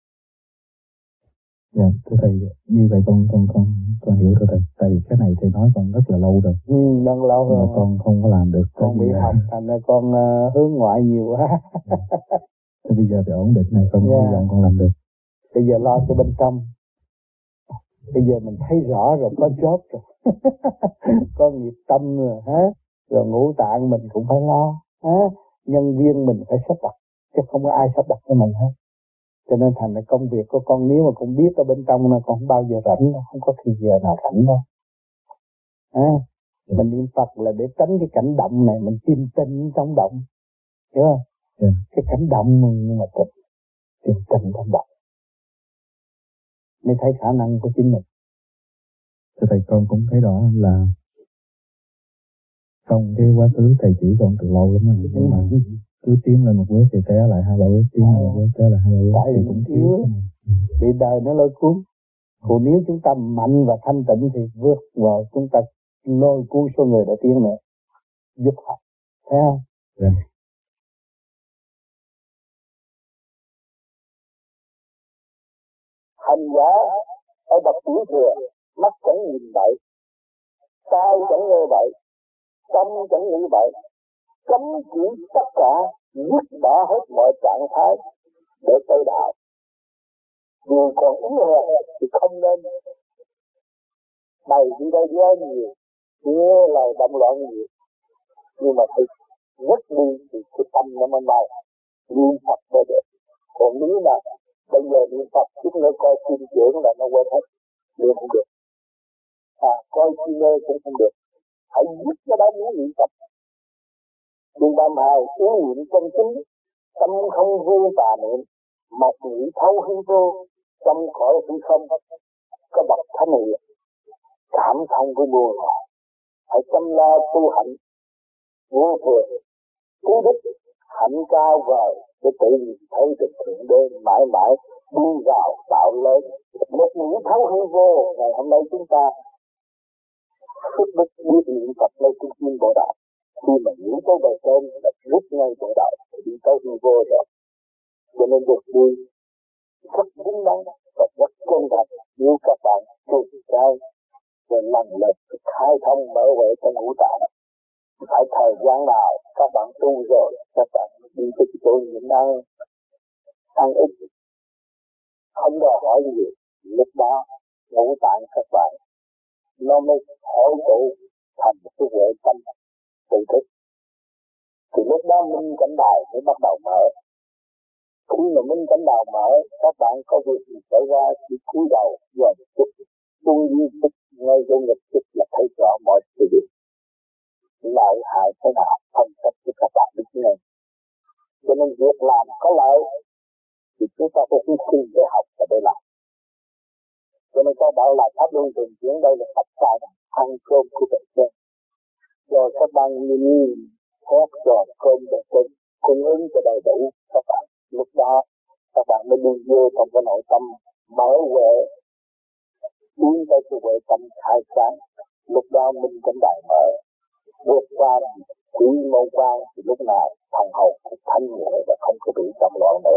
Dạ, thưa thầy, như vậy con hiểu rồi thầy. Tại vì cái này thầy nói con rất là lâu rồi. Rất lâu rồi. Mà con không có làm được. Con bị học, thành ra con hướng ngoại nhiều quá. Thế bây giờ thì ổn định này, con hy vọng con làm được. Bây giờ lo cho bên trong. Bây giờ mình thấy rõ rồi, có job rồi. Có nghiệp tâm rồi, rồi ngũ tạng mình cũng phải lo, nhân viên mình phải sắp đặt, chứ không có ai sắp đặt cho mình hết. Cho nên thành ra công việc của con nếu mà con biết ở bên trong nó con không bao giờ rảnh đâu, không có thì giờ nào rảnh đâu. Mình niệm Phật là để tránh cái cảnh động này, mình tìm tình trong động, hiểu không? Cái cảnh động nhưng mà tìm tình trong động mới thấy khả năng của chính mình. Thưa thầy, con cũng thấy rõ là trong cái quá khứ thầy chỉ con từ lâu lắm rồi, nhưng mà cứ tiến lên một bước thì té lại 2-3 bước, tiến lên một bước té lại 2-3 bước. Tại vì cũng thiếu bị đời nó lôi cuốn. Còn nếu chúng ta mạnh và thanh tịnh thì vượt vào chúng ta lôi cuốn số người đã tiến nữa, giúp họ, thấy không? Hành giả ở bậc tiểu thừa, mắt chẳng nhìn bậy, tai chẳng nghe bậy, tâm chẳng nghĩ bậy, cấm chỉ tất cả, dứt bỏ hết mọi trạng thái để tới đạo. Dù còn yếu hèn thì không nên bày đi đây quá nhiều, nghe lời động loạn nhiều, nhưng mà phải dứt đi thì cái tâm nó mới mau niệm Phật mới được. Còn nếu mà bây giờ niệm Phật chút nữa coi phim trưởng là nó quên hết, niệm không được. Coi phim cũng không được. Hãy dứt cái đó muốn niệm Phật. Điều 32 ý niệm chân chính, tâm không vô tà niệm, một nghĩ thấu hư vô, trong khỏi hư không, có bậc thánh hiền, cảm thông với buồn. Hãy chăm lo tu hạnh, vô thường, cú đích hạnh cao vời để tự nhìn thấy được thượng đế mãi mãi đi vào tạo lớn. Một những thấu hư vô, ngày hôm nay chúng ta phước đức biết niệm Phật nơi trung tâm bộ đạo. Khi mà nghĩ tới bề trên là rút ngay bộ đạo thì đi tới hư vô rồi. Cho nên được đi rất đúng đắn và rất chân thật như các bạn thường trai rồi lần lượt khai thông mở huệ trong ngũ tạng. Phải thời gian nào các bạn tu rồi các bạn đi tới chỗ nhịn ăn ít không đòi hỏi gì, lúc đó ngũ tạng các bạn nó mới hội tụ thành một cái huệ tâm tự thức. Thì lúc đó minh cảnh đài mới bắt đầu mở. Khi mà minh cảnh đài mở, các bạn có việc gì xảy ra thì cúi đầu dòm chút, tu duy chút, ngay vô nghịch chút là thấy rõ mọi sự việc. Lợi hại thế nào phân tích cho các bạn biết ngay. Cho nên việc làm có lợi thì chúng ta phải hy sinh để học và để làm. Cho nên các bạn là pháp luân thường chuyển, đây là tập tài ăn cơm của bề trên. Rồi các bạn nhìn hết rồi cơm bề trên cung ứng cho đầy đủ các bạn. Lúc đó các bạn mới đi vô trong cái nội tâm mở huệ, biến tới cái huệ tâm khai sáng. Lúc đó minh cảnh đại mở, vượt qua quỷ môn quan thì lúc nào thần hồn cũng thanh nhẹ và không có bị động loạn nữa.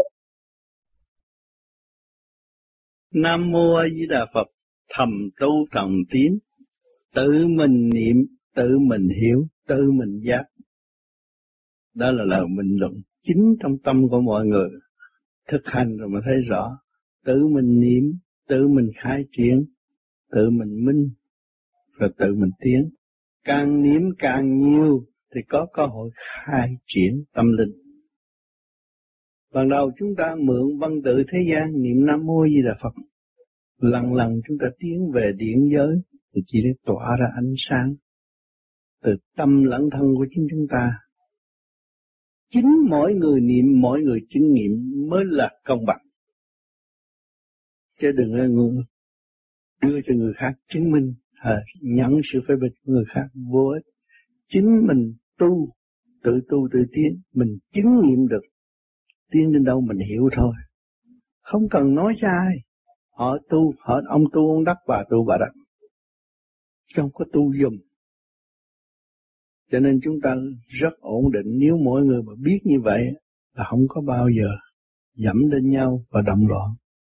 Nam Mô A Di Đà Phật. Thầm tu thầm tiến, tự mình niệm, tự mình hiểu, tự mình giác. Đó là lời bình luận chính trong tâm của mọi người. Thực hành rồi mà thấy rõ, tự mình niệm, tự mình khai triển, tự mình minh, rồi tự mình tiến. Càng niệm càng nhiều thì có cơ hội khai triển tâm linh. Ban đầu chúng ta mượn văn tự thế gian niệm Nam Mô Di Đà Phật. Lần lần chúng ta tiến về điển giới thì chỉ để tỏa ra ánh sáng từ tâm lẫn thân của chính chúng ta. Chính mỗi người niệm, mỗi người chứng nghiệm mới là công bằng. Chứ đừng đưa cho người khác chứng minh, nhận sự phê bình của người khác vô ích. Chính mình tự tu tự tiến, mình chứng nghiệm được. Tiến đến đâu mình hiểu thôi. Không cần nói cho ai. Họ tu, ông tu ông đắc, bà tu bà đắc. Không có tu dùm. Cho nên chúng ta rất ổn định. Nếu mỗi người mà biết như vậy là không có bao giờ dẫm lên nhau và động loạn.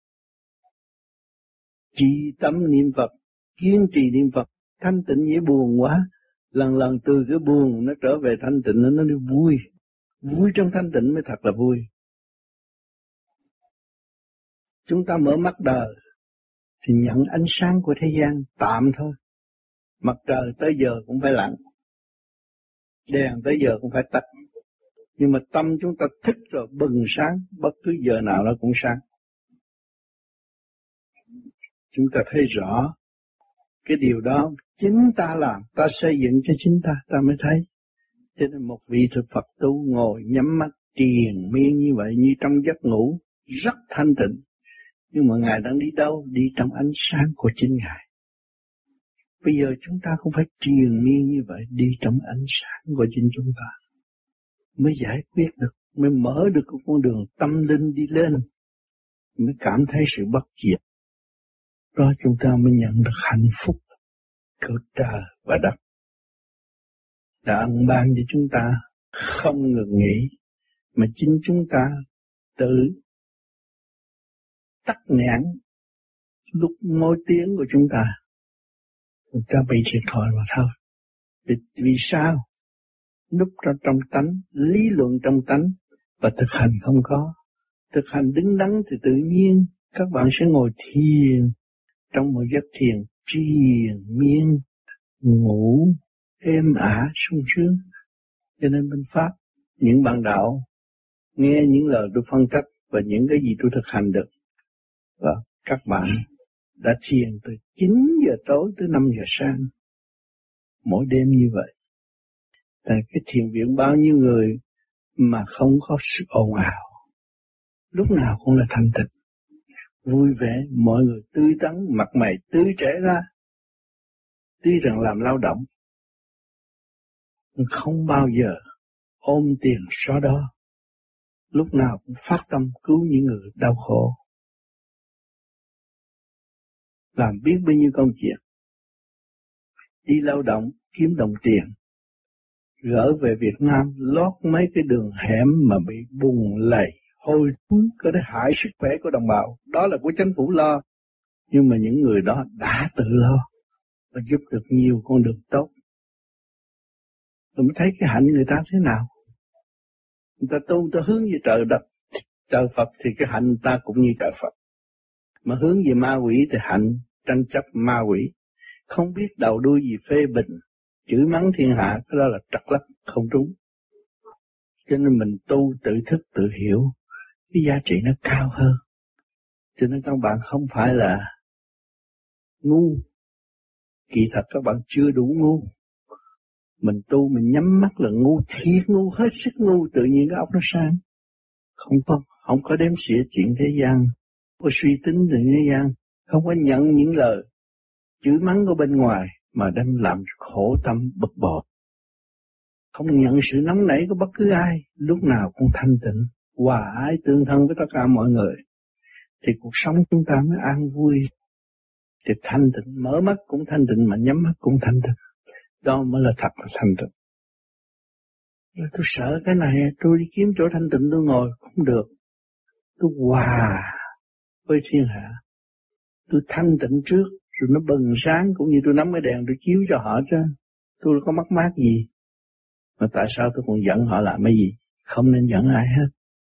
Trì tâm niệm Phật, kiên trì niệm Phật, thanh tịnh dễ buồn quá. Lần lần từ cái buồn nó trở về thanh tịnh, nó đi vui. Vui trong thanh tịnh mới thật là vui. Chúng ta mở mắt đời thì nhận ánh sáng của thế gian tạm thôi. Mặt trời tới giờ cũng phải lặn, đèn tới giờ cũng phải tắt. Nhưng mà tâm chúng ta thích rồi bừng sáng, bất cứ giờ nào nó cũng sáng. Chúng ta thấy rõ cái điều đó chính ta làm, ta xây dựng cho chính ta mới thấy. Cho nên một vị thực Phật tu ngồi nhắm mắt triền miên như vậy, như trong giấc ngủ, rất thanh tịnh. Nhưng mà Ngài đang đi đâu? Đi trong ánh sáng của chính Ngài. Bây giờ chúng ta không phải triền miên như vậy, đi trong ánh sáng của chính chúng ta. Mới giải quyết được, mới mở được cái con đường tâm linh đi lên. Mới cảm thấy sự bất diệt. Đó chúng ta mới nhận được hạnh phúc của trời và đất. Đã ân ban cho chúng ta không ngừng nghỉ, mà chính chúng ta tự tắc nghẽn lúc môi tiếng của chúng ta bị thiệt thòi mà thôi. Vì sao? Núp trong tánh, lý luận trong tánh và thực hành không có. Thực hành đứng đắn thì tự nhiên các bạn sẽ ngồi thiền trong một giấc thiền triền miên, ngủ êm ả sung sướng. Cho nên bên Pháp, những bạn đạo nghe những lời tôi phân tích và những cái gì tôi thực hành được, và các bạn đã thiền từ 9 giờ tối tới 5 giờ sáng mỗi đêm như vậy. Tại cái thiền viện bao nhiêu người mà không có sự ồn ào, lúc nào cũng là thanh tịnh, vui vẻ, mọi người tươi tắn, mặt mày tươi trẻ ra, tuy rằng làm lao động, không bao giờ ôm tiền so đo, lúc nào cũng phát tâm cứu những người đau khổ, làm biết bao nhiêu công chuyện, đi lao động kiếm đồng tiền, gỡ về Việt Nam lót mấy cái đường hẻm mà bị bùn lầy hôi thối có thể hại sức khỏe của đồng bào, đó là của chính phủ lo, nhưng mà những người đó đã tự lo và giúp được nhiều con đường tốt. Rồi mới thấy cái hạnh người ta thế nào. Người ta tu, người ta hướng về trời đất, trời Phật thì cái hạnh người ta cũng như trời Phật. Mà hướng về ma quỷ thì hạnh tranh chấp ma quỷ, không biết đầu đuôi gì phê bình, chửi mắng thiên hạ, cái đó là trật lắc không trúng. Cho nên mình tu tự thức tự hiểu, cái giá trị nó cao hơn. Cho nên các bạn không phải là ngu, kỳ thật các bạn chưa đủ ngu. Mình tu mình nhắm mắt là ngu, thiệt ngu, hết sức ngu, tự nhiên cái óc nó sáng. Không có đếm xỉa chuyện thế gian, không có suy tính từ thế gian, không có nhận những lời chửi mắng của bên ngoài mà đem làm khổ tâm bực bội. Không nhận sự nóng nảy của bất cứ ai, lúc nào cũng thanh tịnh, hòa ái tương thân với tất cả mọi người, thì cuộc sống chúng ta mới an vui. Thì thanh tịnh, mở mắt cũng thanh tịnh mà nhắm mắt cũng thanh tịnh. Đó mới là thật là thanh tịnh. Tôi sợ cái này, tôi đi kiếm chỗ thanh tịnh tôi ngồi không được. Tôi hòa với thiên hạ. Tôi thanh tịnh trước, rồi nó bừng sáng, cũng như tôi nắm cái đèn tôi chiếu cho họ chứ. Tôi có mắc mát gì. Mà tại sao tôi còn giận họ làm cái gì? Không nên giận ai hết.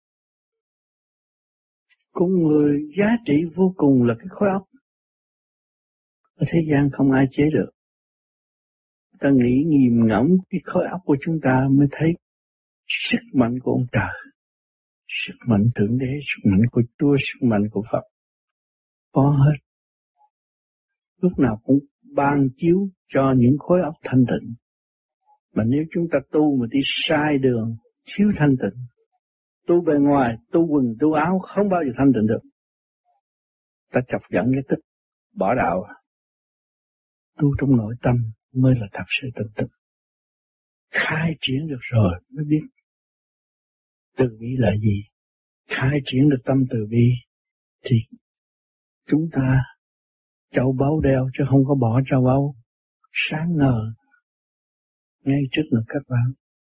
Con người giá trị vô cùng là cái khối óc. Ở thế gian không ai chế được. Ta nghĩ nghiền ngẫm cái khối óc của chúng ta mới thấy sức mạnh của ông trời, sức mạnh Thượng Đế, sức mạnh của Chúa, sức mạnh của Phật. Có hết. Lúc nào cũng ban chiếu cho những khối óc thanh tịnh. Mà nếu chúng ta tu mà đi sai đường, thiếu thanh tịnh, tu bề ngoài, tu quần, tu áo không bao giờ thanh tịnh được. Ta chọc giận cái tích, bỏ đạo. Tu trong nội tâm mới là thật sự tịnh tịnh. Khai triển được rồi mới biết từ bi là gì. Khai triển được tâm từ bi thì chúng ta châu báu đeo chứ không có bỏ châu báu. Sáng ngời ngay trước mặt các bạn.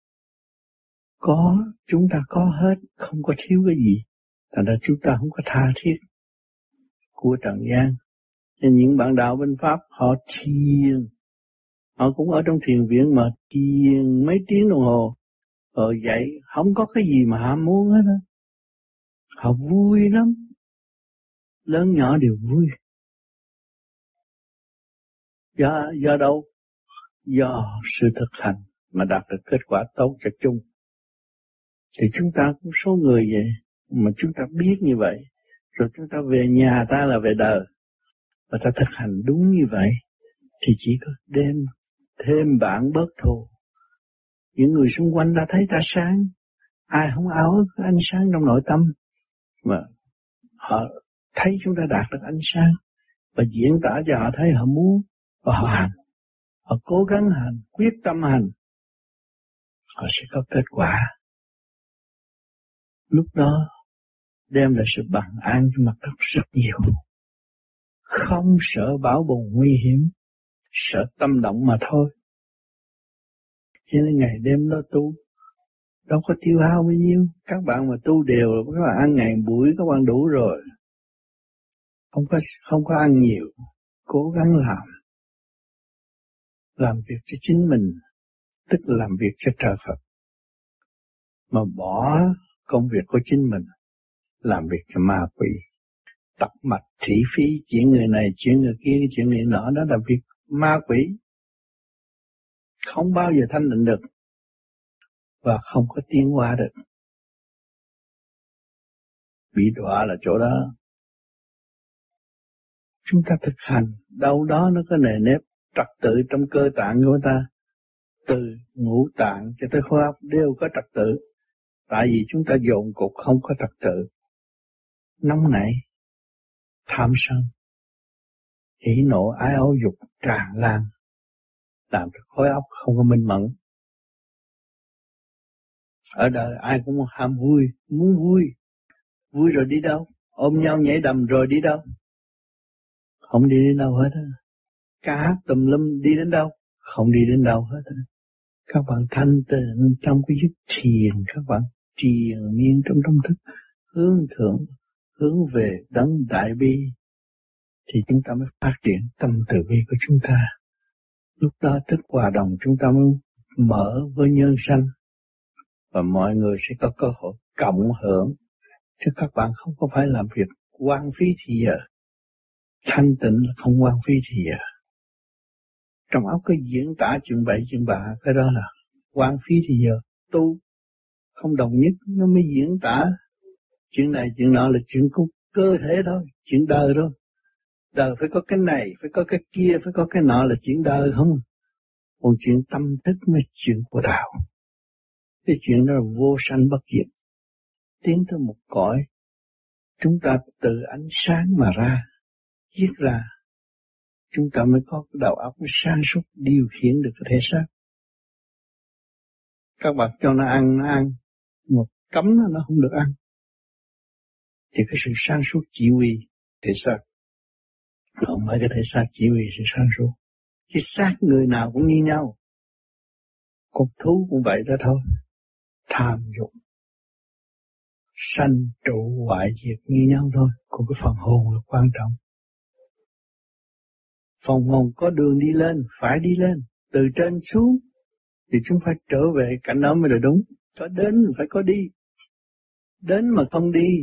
Có, chúng ta có hết, không có thiếu cái gì. Thành ra chúng ta không có tha thiết của trần gian. Nên những bạn đạo bên Pháp họ thiền, họ cũng ở trong thiền viện mà thiền mấy tiếng đồng hồ, rồi dậy không có cái gì mà họ muốn hết á. Họ vui lắm, lớn nhỏ đều vui. Do đâu? Do sự thực hành mà đạt được kết quả tốt cho chung. Thì chúng ta cũng số người vậy, mà chúng ta biết như vậy, rồi chúng ta về nhà ta là về đời, và ta thực hành đúng như vậy, thì chỉ có đem thêm bạn bớt thù. Những người xung quanh ta thấy ta sáng, ai không ao ước ánh sáng trong nội tâm, mà họ thấy chúng ta đạt được ánh sáng, và diễn tả cho họ thấy họ muốn, và họ hành, họ cố gắng hành, quyết tâm hành, họ sẽ có kết quả. Lúc đó đem lại sự bằng an cho mặt đất rất nhiều. Không sợ bão bùng nguy hiểm, sợ tâm động mà thôi. Cho nên ngày đêm lo tu, đâu có tiêu hao bao nhiêu. Các bạn mà tu đều, các bạn ăn ngày buổi các bạn đủ rồi. Không có ăn nhiều, cố gắng làm việc cho chính mình, tức làm việc cho trời Phật. Mà bỏ công việc của chính mình, làm việc cho ma quỷ. Tập mạch thị phi, chuyện người này, chuyện người kia, chuyện người nọ, đó là việc ma quỷ. Không bao giờ thanh định được, và không có tiến hóa được. Bị đọa là chỗ đó. Chúng ta thực hành, đâu đó nó có nề nếp, trật tự trong cơ tạng của ta. Từ ngũ tạng cho tới khối óc đều có trật tự. Tại vì chúng ta dồn cục không có trật tự. Nóng nảy, tham sân, hỉ nộ ái ố dục tràn lan, làm cho khối óc không có minh mẫn. Ở đời ai cũng ham vui, muốn vui. Vui rồi đi đâu? Ôm nhau nhảy đầm rồi đi đâu? Không đi đến đâu hết á. Ca hát tùm lum đi đến đâu? Không đi đến đâu hết á. Các bạn thanh tịnh trong cái giấc thiền, các bạn triền miên trong tâm thức, hướng thượng, hướng về đấng đại bi, thì chúng ta mới phát triển tâm từ bi của chúng ta. Lúc đó thức hòa đồng chúng ta mới mở với nhân sanh, và mọi người sẽ có cơ hội cộng hưởng, chứ các bạn không có phải làm việc hoang phí thì giờ. Thanh tịnh là không hoang phí thì giờ. Trong óc có diễn tả chuyện bậy chuyện bạ, cái đó là hoang phí thì giờ. Tu không đồng nhất nó mới diễn tả chuyện này chuyện nọ, là chuyện của cơ thể thôi, chuyện đời thôi. Đời phải có cái này, phải có cái kia, phải có cái nọ là chuyện đời không. Còn chuyện tâm thức mới chuyện của đạo. Cái chuyện đó là vô sanh bất diệt. Tiến tới một cõi, chúng ta từ ánh sáng mà ra, chiết ra, chúng ta mới có cái đầu óc sáng suốt điều khiển được cái thể xác. Các bạn cho nó ăn, một cấm nó không được ăn. Thì cái sự sáng suốt chỉ huy thể xác. Không phải cái thể xác chỉ huy sự sáng suốt. Chứ xác người nào cũng như nhau. Con thú cũng vậy đó thôi. Tham dục, sanh trụ hoại diệt như nhau thôi. Còn cái phần hồn là quan trọng. Phần hồn có đường đi lên, phải đi lên. Từ trên xuống thì chúng phải trở về cảnh đó mới là đúng. Có đến phải có đi. Đến mà không đi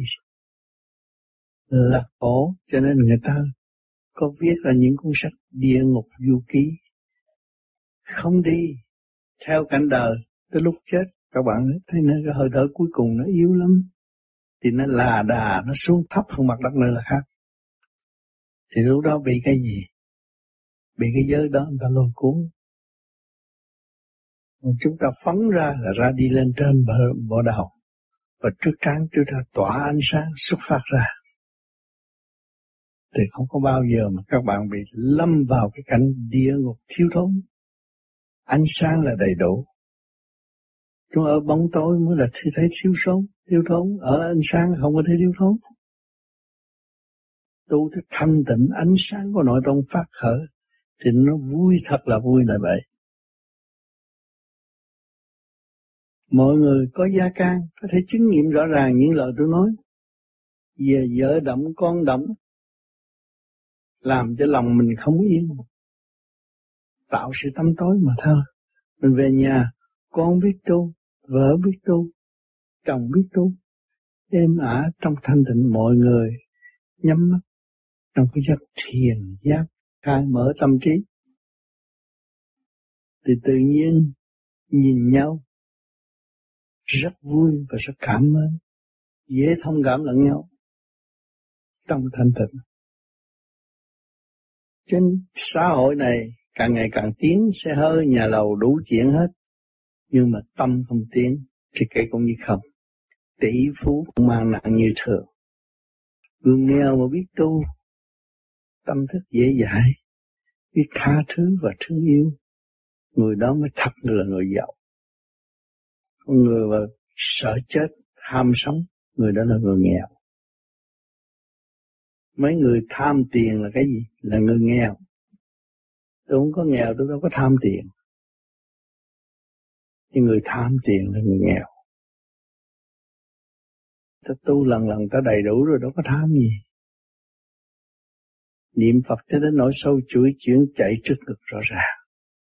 là khổ. Cho nên người ta có viết ra những cuốn sách Địa Ngục Du Ký. Không đi theo cảnh đời, tới lúc chết các bạn thấy nó cái hơi thở cuối cùng nó yếu lắm, thì nó là đà, nó xuống thấp hơn mặt đất nữa là khác. Thì lúc đó bị cái gì? Bị cái giới đó người ta lôi cuốn. Còn chúng ta phóng ra là ra đi lên trên bộ đầu, và trước trán chúng ta tỏa ánh sáng xuất phát ra. Thì không có bao giờ mà các bạn bị lâm vào cái cảnh địa ngục thiếu thốn. Ánh sáng là đầy đủ. Chúng ở bóng tối mới là thấy thiếu thốn. Ở ánh sáng không có thấy thiếu thốn. Tu thức thanh tịnh, ánh sáng của nội tâm phát khởi, thì nó vui, thật là vui là vậy. Mọi người có gia can, có thể chứng nghiệm rõ ràng những lời tôi nói. Về vợ động, con động, làm cho lòng mình không yên, tạo sự tâm tối mà thôi. Mình về nhà, con biết tu, vợ biết tu, chồng biết tu, êm ả trong thanh tịnh, mọi người nhắm mắt trong cái giấc thiền giác, khai mở tâm trí, thì tự nhiên nhìn nhau rất vui và rất cảm ơn, dễ thông cảm lẫn nhau trong thanh tịnh. Trên xã hội này càng ngày càng tiến, xe hơi, nhà lầu đủ chuyện hết, nhưng mà tâm không tiến thì cái cũng như không. Tỷ phú cũng mang nặng như thường. Người nghèo mà biết tu, tâm thức dễ dãi, biết tha thứ và thương yêu, người đó mới thật là người giàu. Con người mà sợ chết, ham sống, người đó là người nghèo. Mấy người tham tiền là cái gì? Là người nghèo. Tôi không có nghèo, tôi đâu có tham tiền. Nhưng người tham tiền là người nghèo. Ta tu lần ta đầy đủ rồi, đâu có tham gì. Niệm Phật cho đến nỗi sâu chuỗi chuyển chạy trước ngực rõ ràng.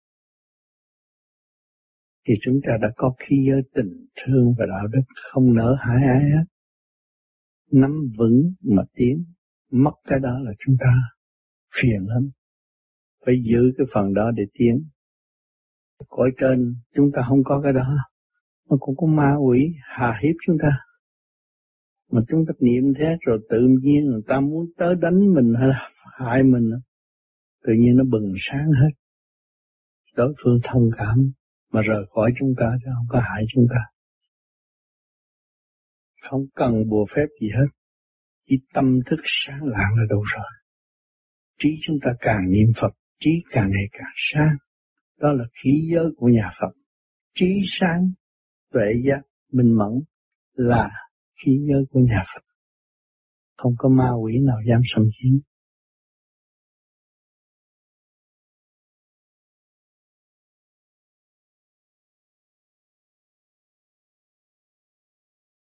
Thì chúng ta đã có khí giới tình thương và đạo đức, không nỡ hại ai hết. Nắm vững mà tiến, mất cái đó là chúng ta phiền lắm. Phải giữ cái phần đó để tiến. Cõi trên chúng ta không có cái đó, nó cũng có ma quỷ hà hiếp chúng ta. Mà chúng ta niệm thế rồi tự nhiên người ta muốn tới đánh mình hay là hại mình, tự nhiên nó bừng sáng hết. Đối phương thông cảm mà rời khỏi chúng ta chứ không có hại chúng ta. Không cần bùa phép gì hết, chỉ tâm thức sáng lạng là đủ rồi. Trí chúng ta càng niệm Phật, trí càng ngày càng sáng. Đó là khí giới của nhà Phật. Trí sáng, tuệ giác, minh mẫn là khí giới của nhà Phật. Không có ma quỷ nào dám xâm chiếm.